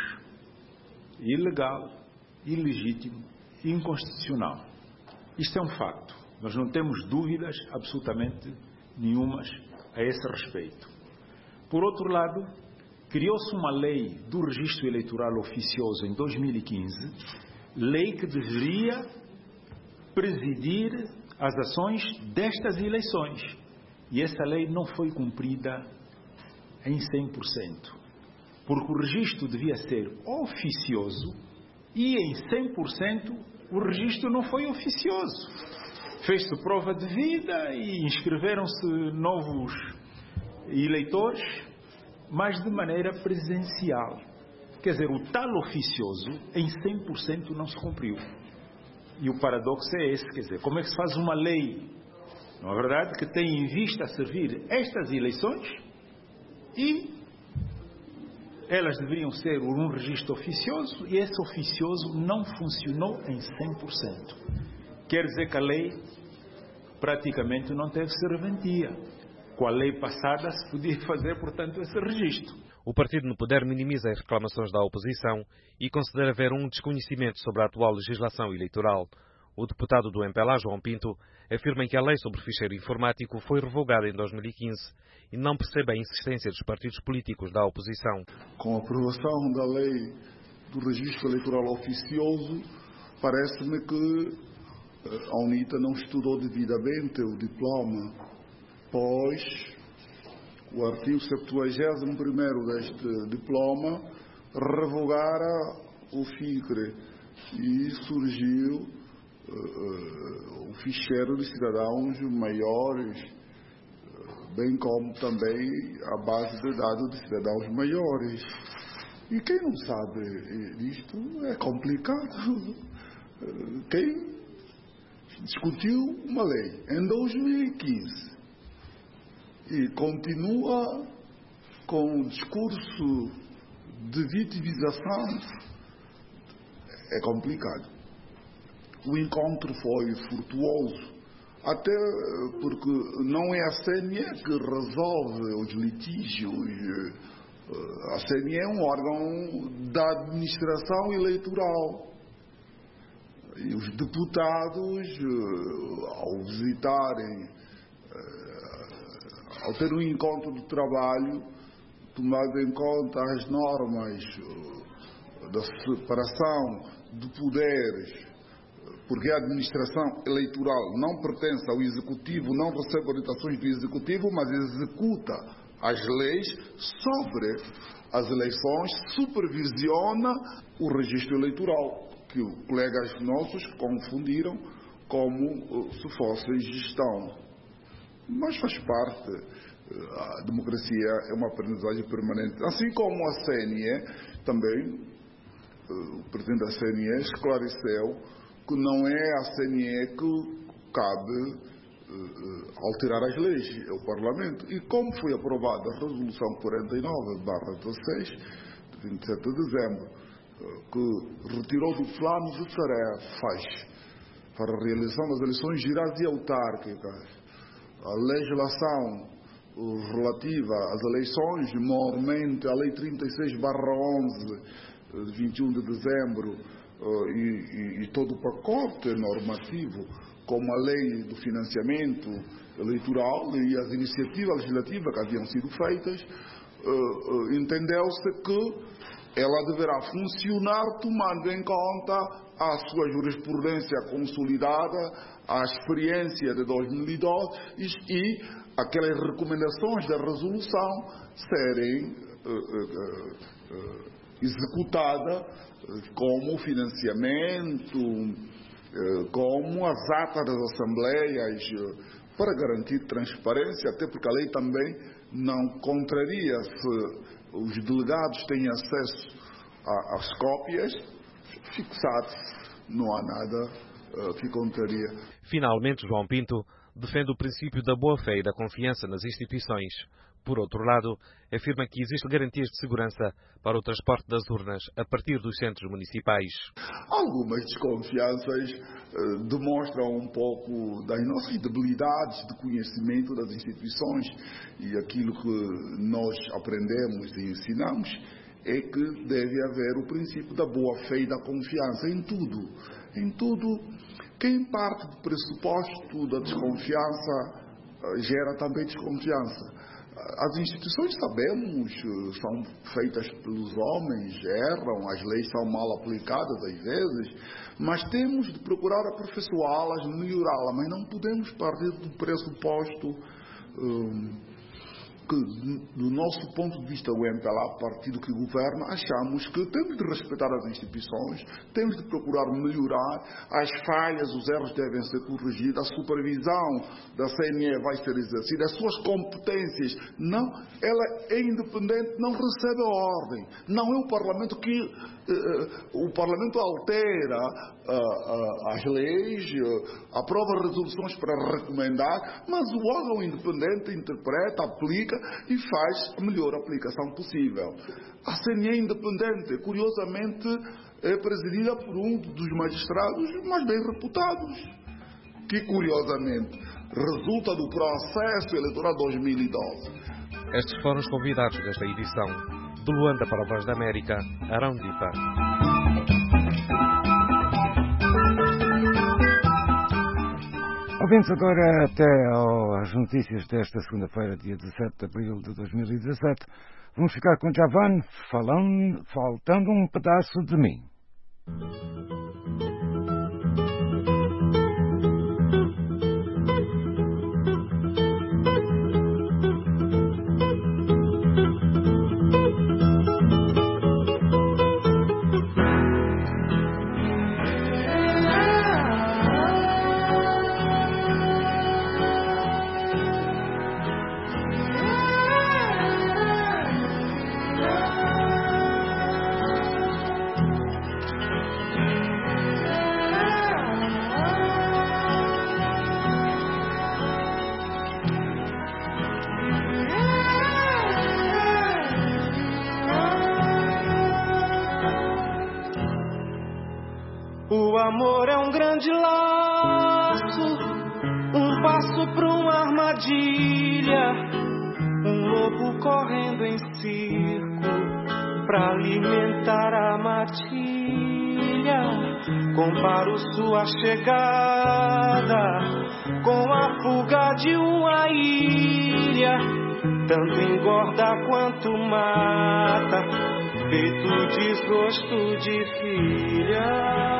ilegal, ilegítimo e inconstitucional. Isto é um facto. Nós não temos dúvidas absolutamente nenhumas a esse respeito. Por outro lado, criou-se uma lei do registro eleitoral oficioso em 2015, lei que deveria presidir as ações destas eleições. E essa lei não foi cumprida em 100%. Porque o registro devia ser oficioso e em 100% o registro não foi oficioso. Fez-se prova de vida e inscreveram-se novos eleitores, mas de maneira presencial. Quer dizer, o tal oficioso em 100% não se cumpriu. E o paradoxo é esse, quer dizer, como é que se faz uma lei, não é verdade, que tem em vista servir estas eleições e elas deveriam ser um registro oficioso e esse oficioso não funcionou em 100%. Quer dizer que a lei praticamente não teve serventia. Com a lei passada se podia fazer, portanto, esse registro. O partido no poder minimiza as reclamações da oposição e considera haver um desconhecimento sobre a atual legislação eleitoral. O deputado do MPLA, João Pinto, afirma que a lei sobre o ficheiro informático foi revogada em 2015 e não percebe a insistência dos partidos políticos da oposição. Com a aprovação da lei do registro eleitoral oficioso, parece-me que a UNITA não estudou devidamente o diploma, pois o artigo 71º deste diploma revogara o FICRE e surgiu o ficheiro de cidadãos maiores, bem como também a base de dados de cidadãos maiores. E quem não sabe disto é complicado. Quem discutiu uma lei em 2015 e continua com o discurso de vitimização, é complicado. O encontro foi frutuoso, até porque não é a CNE que resolve os litígios. A CNE é um órgão da administração eleitoral. E os deputados, ao visitarem, ao ter um encontro de trabalho, tomando em conta as normas da separação de poderes, porque a administração eleitoral não pertence ao Executivo, não recebe orientações do Executivo, mas executa as leis sobre as eleições, supervisiona o registro eleitoral, que colegas nossos confundiram como se fosse gestão. Mas faz parte, a democracia é uma aprendizagem permanente. Assim como a CNE, também, o presidente da CNE esclareceu que não é a CNE que cabe alterar as leis, é o Parlamento. E como foi aprovada a Resolução 49/16, de 27 de dezembro, que retirou do plano de tarefas para a realização das eleições gerais e autárquicas a legislação relativa às eleições, normalmente a Lei 36/11, de 21 de dezembro, e todo o pacote normativo, como a lei do financiamento eleitoral e as iniciativas legislativas que haviam sido feitas, entendeu-se que ela deverá funcionar tomando em conta a sua jurisprudência consolidada, a experiência de 2012 e aquelas recomendações da resolução serem executadas como financiamento, como as atas das assembleias, para garantir transparência, até porque a lei também não contraria se os delegados têm acesso às cópias fixadas, não há nada que contraria. Finalmente, João Pinto defende o princípio da boa-fé e da confiança nas instituições. Por outro lado, afirma que existem garantias de segurança para o transporte das urnas a partir dos centros municipais. Algumas desconfianças demonstram um pouco das nossas debilidades de conhecimento das instituições, e aquilo que nós aprendemos e ensinamos é que deve haver o princípio da boa-fé e da confiança em tudo. Em tudo, quem parte do pressuposto da desconfiança gera também desconfiança. As instituições, sabemos, são feitas pelos homens, erram, as leis são mal aplicadas às vezes, mas temos de procurar aperfeiçoá-las, melhorá-las, mas não podemos partir do pressuposto que, do nosso ponto de vista, o MPLA, partido que governa, achamos que temos de respeitar as instituições, temos de procurar melhorar, as falhas, os erros devem ser corrigidos, a supervisão da CNE vai ser exercida, as suas competências, não, ela é independente, não recebe a ordem, não é o Parlamento que o Parlamento altera as leis, aprova resoluções para recomendar, mas o órgão independente interpreta, aplica e faz a melhor aplicação possível. A CNE é independente, curiosamente, é presidida por um dos magistrados mais bem reputados, que curiosamente resulta do processo eleitoral 2012. Estes foram os convidados desta edição. De Luanda para a Voz da América, Arão Dipa. Ouvimos agora até às notícias desta segunda-feira, dia 17 de abril de 2017. Vamos ficar com Javan faltando um pedaço de mim. O amor é um grande laço, um passo para uma armadilha, um lobo correndo em circo para alimentar a matilha. Comparo sua chegada com a fuga de uma ilha, tanto engorda quanto mata, feito desgosto de filha.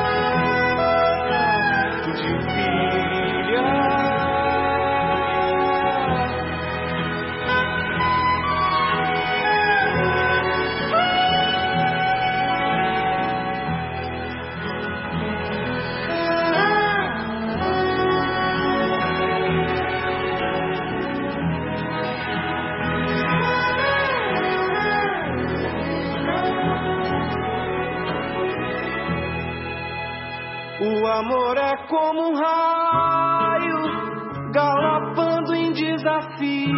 O amor é como um raio galopando em desafio,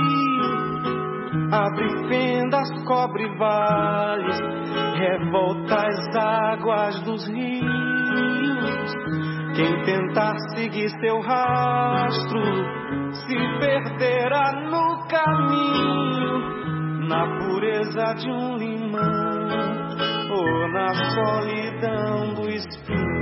abre fendas, cobre vales, revolta as águas dos rios. Quem tentar seguir seu rastro se perderá no caminho, na pureza de um limão ou na solidão do espinho.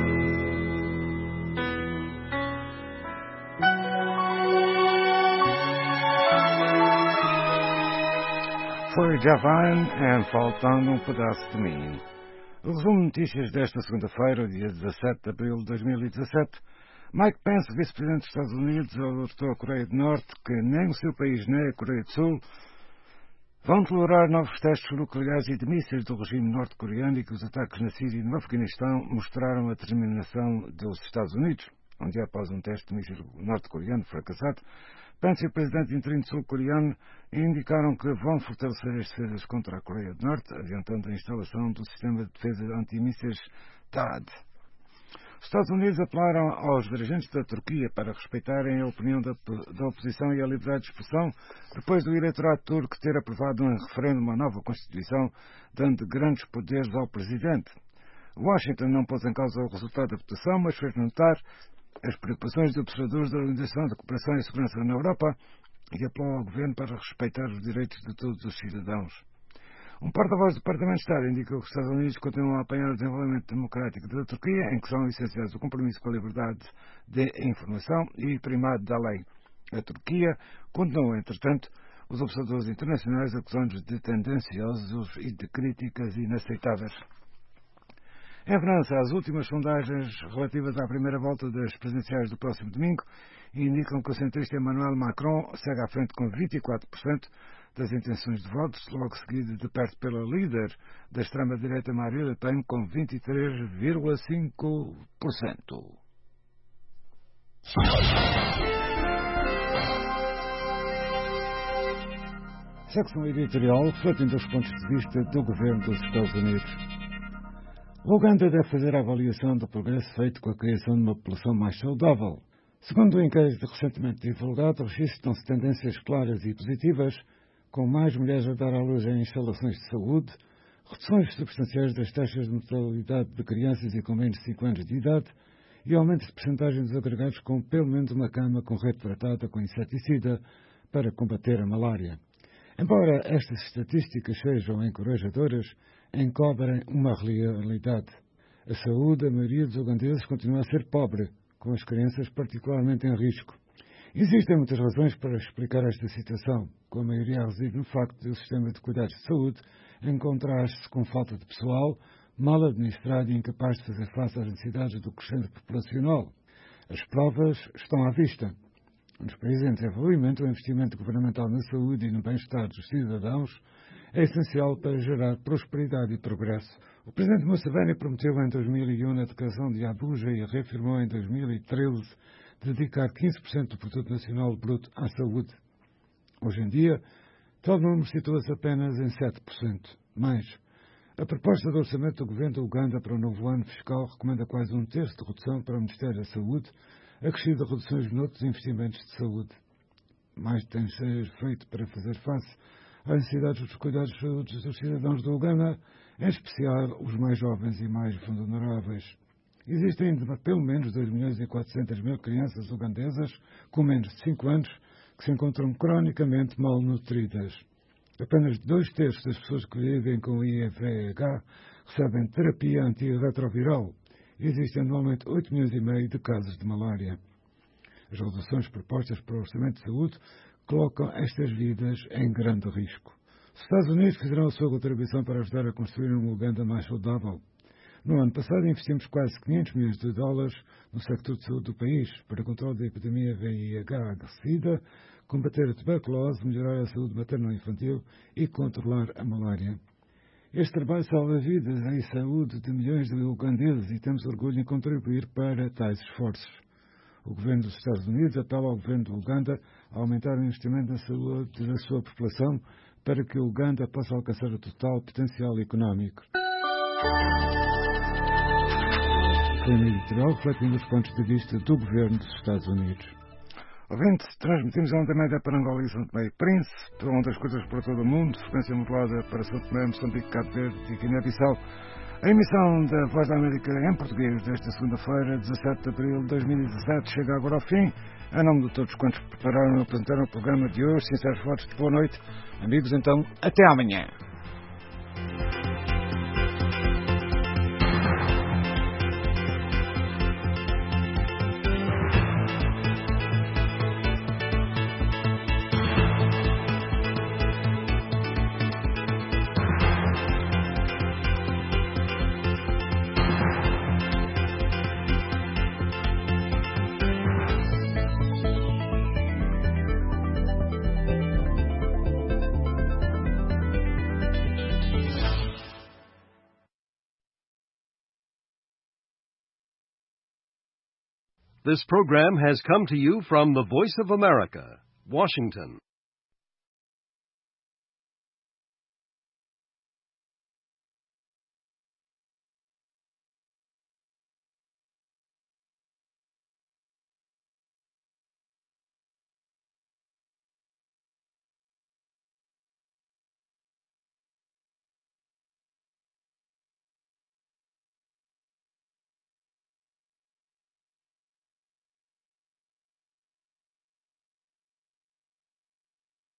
foi Javan e Faltando um Pedaço de Mim. O resumo de notícias desta segunda-feira, dia 17 de abril de 2017. Mike Pence, vice-presidente dos Estados Unidos, alertou a Coreia do Norte que nem o seu país nem a Coreia do Sul vão tolerar novos testes nucleares e de mísseis do regime norte-coreano e que os ataques na Síria e no Afeganistão mostraram a determinação dos Estados Unidos. Um dia após um teste de mísseis norte-coreano fracassado, Pence e o presidente interino sul-coreano indicaram que vão fortalecer as defesas contra a Coreia do Norte, adiantando a instalação do sistema de defesa antimísseis THAAD. Os Estados Unidos apelaram aos dirigentes da Turquia para respeitarem a opinião da oposição e a liberdade de expressão depois do eleitorado turco ter aprovado em referendo uma nova Constituição, dando grandes poderes ao presidente. Washington não pôs em causa o resultado da votação, mas fez notar as preocupações de observadores da Organização de Cooperação e Segurança na Europa e apelou ao governo para respeitar os direitos de todos os cidadãos. Um porta-voz do Departamento de Estado indicou que os Estados Unidos continuam a apoiar o desenvolvimento democrático da Turquia, em que são essenciais o compromisso com a liberdade de informação e primado da lei. A Turquia condenou, entretanto, os observadores internacionais acusando-os de tendenciosos e de críticas inaceitáveis. Em França, as últimas sondagens relativas à primeira volta das presidenciais do próximo domingo indicam que o centrista Emmanuel Macron segue à frente com 24% das intenções de votos, logo seguido de perto pela líder da extrema-direita Marine Le Pen com 23,5%. Secção editorial refletindo os pontos de vista do governo dos Estados Unidos. O Uganda deve fazer a avaliação do progresso feito com a criação de uma população mais saudável. Segundo o inquérito recentemente divulgado, registram-se tendências claras e positivas, com mais mulheres a dar à luz em instalações de saúde, reduções substanciais das taxas de mortalidade de crianças e com menos de 5 anos de idade e aumento de percentagem dos agregados com pelo menos uma cama com rede tratada com inseticida para combater a malária. Embora estas estatísticas sejam encorajadoras, encobrem uma realidade. A saúde da maioria dos ugandeses continua a ser pobre, com as crianças particularmente em risco. Existem muitas razões para explicar esta situação, com a maioria reside no facto de o sistema de cuidados de saúde encontrar-se com falta de pessoal, mal administrado e incapaz de fazer face às necessidades do crescente populacional. As provas estão à vista. Nos países em desenvolvimento, o investimento governamental na saúde e no bem-estar dos cidadãos é essencial para gerar prosperidade e progresso. O presidente Museveni prometeu em 2001 na declaração de Abuja e reafirmou em 2013 dedicar 15% do produto nacional bruto à saúde. Hoje em dia, tal número situa-se apenas em 7%. Mas a proposta de orçamento do governo do Uganda para o novo ano fiscal recomenda quase um terço de redução para o Ministério da Saúde, acrescido a reduções noutros investimentos de saúde. Mais tem de ser feito para fazer face às necessidades dos cuidados de saúde dos cidadãos do Uganda, em especial os mais jovens e mais vulneráveis. Existem ainda pelo menos 2.400.000 crianças ugandesas com menos de 5 anos que se encontram cronicamente malnutridas. Apenas 2/3 das pessoas que vivem com IVH recebem terapia antirretroviral. Existem anualmente 8,5 milhões de casos de malária. As reduções propostas para o Orçamento de Saúde colocam estas vidas em grande risco. Os Estados Unidos fizeram a sua contribuição para ajudar a construir um Uganda mais saudável. No ano passado investimos quase $500 milhões no sector de saúde do país para o controle da epidemia VIH-Sida, combater a tuberculose, melhorar a saúde materno-infantil e controlar a malária. Este trabalho salva vidas e saúde de milhões de ugandeses e temos orgulho em contribuir para tais esforços. O governo dos Estados Unidos apela ao governo do Uganda a aumentar o investimento na saúde da sua população para que o Uganda possa alcançar o total potencial económico. Foi na editorial refletindo os pontos de vista do governo dos Estados Unidos. Ouvintes, transmitimos a onda média para Angola e São Tomé e Príncipe, ondas curtas para todo o mundo, frequência modulada para São Tomé, Moçambique, Cabo Verde e Guiné-Bissau. A emissão da Voz da América em português desta segunda-feira, 17 de abril de 2017, chega agora ao fim. Em nome de todos quantos prepararam e apresentaram o programa de hoje, sinceros votos de boa noite. Amigos, então, até amanhã. This program has come to you from the Voice of America, Washington.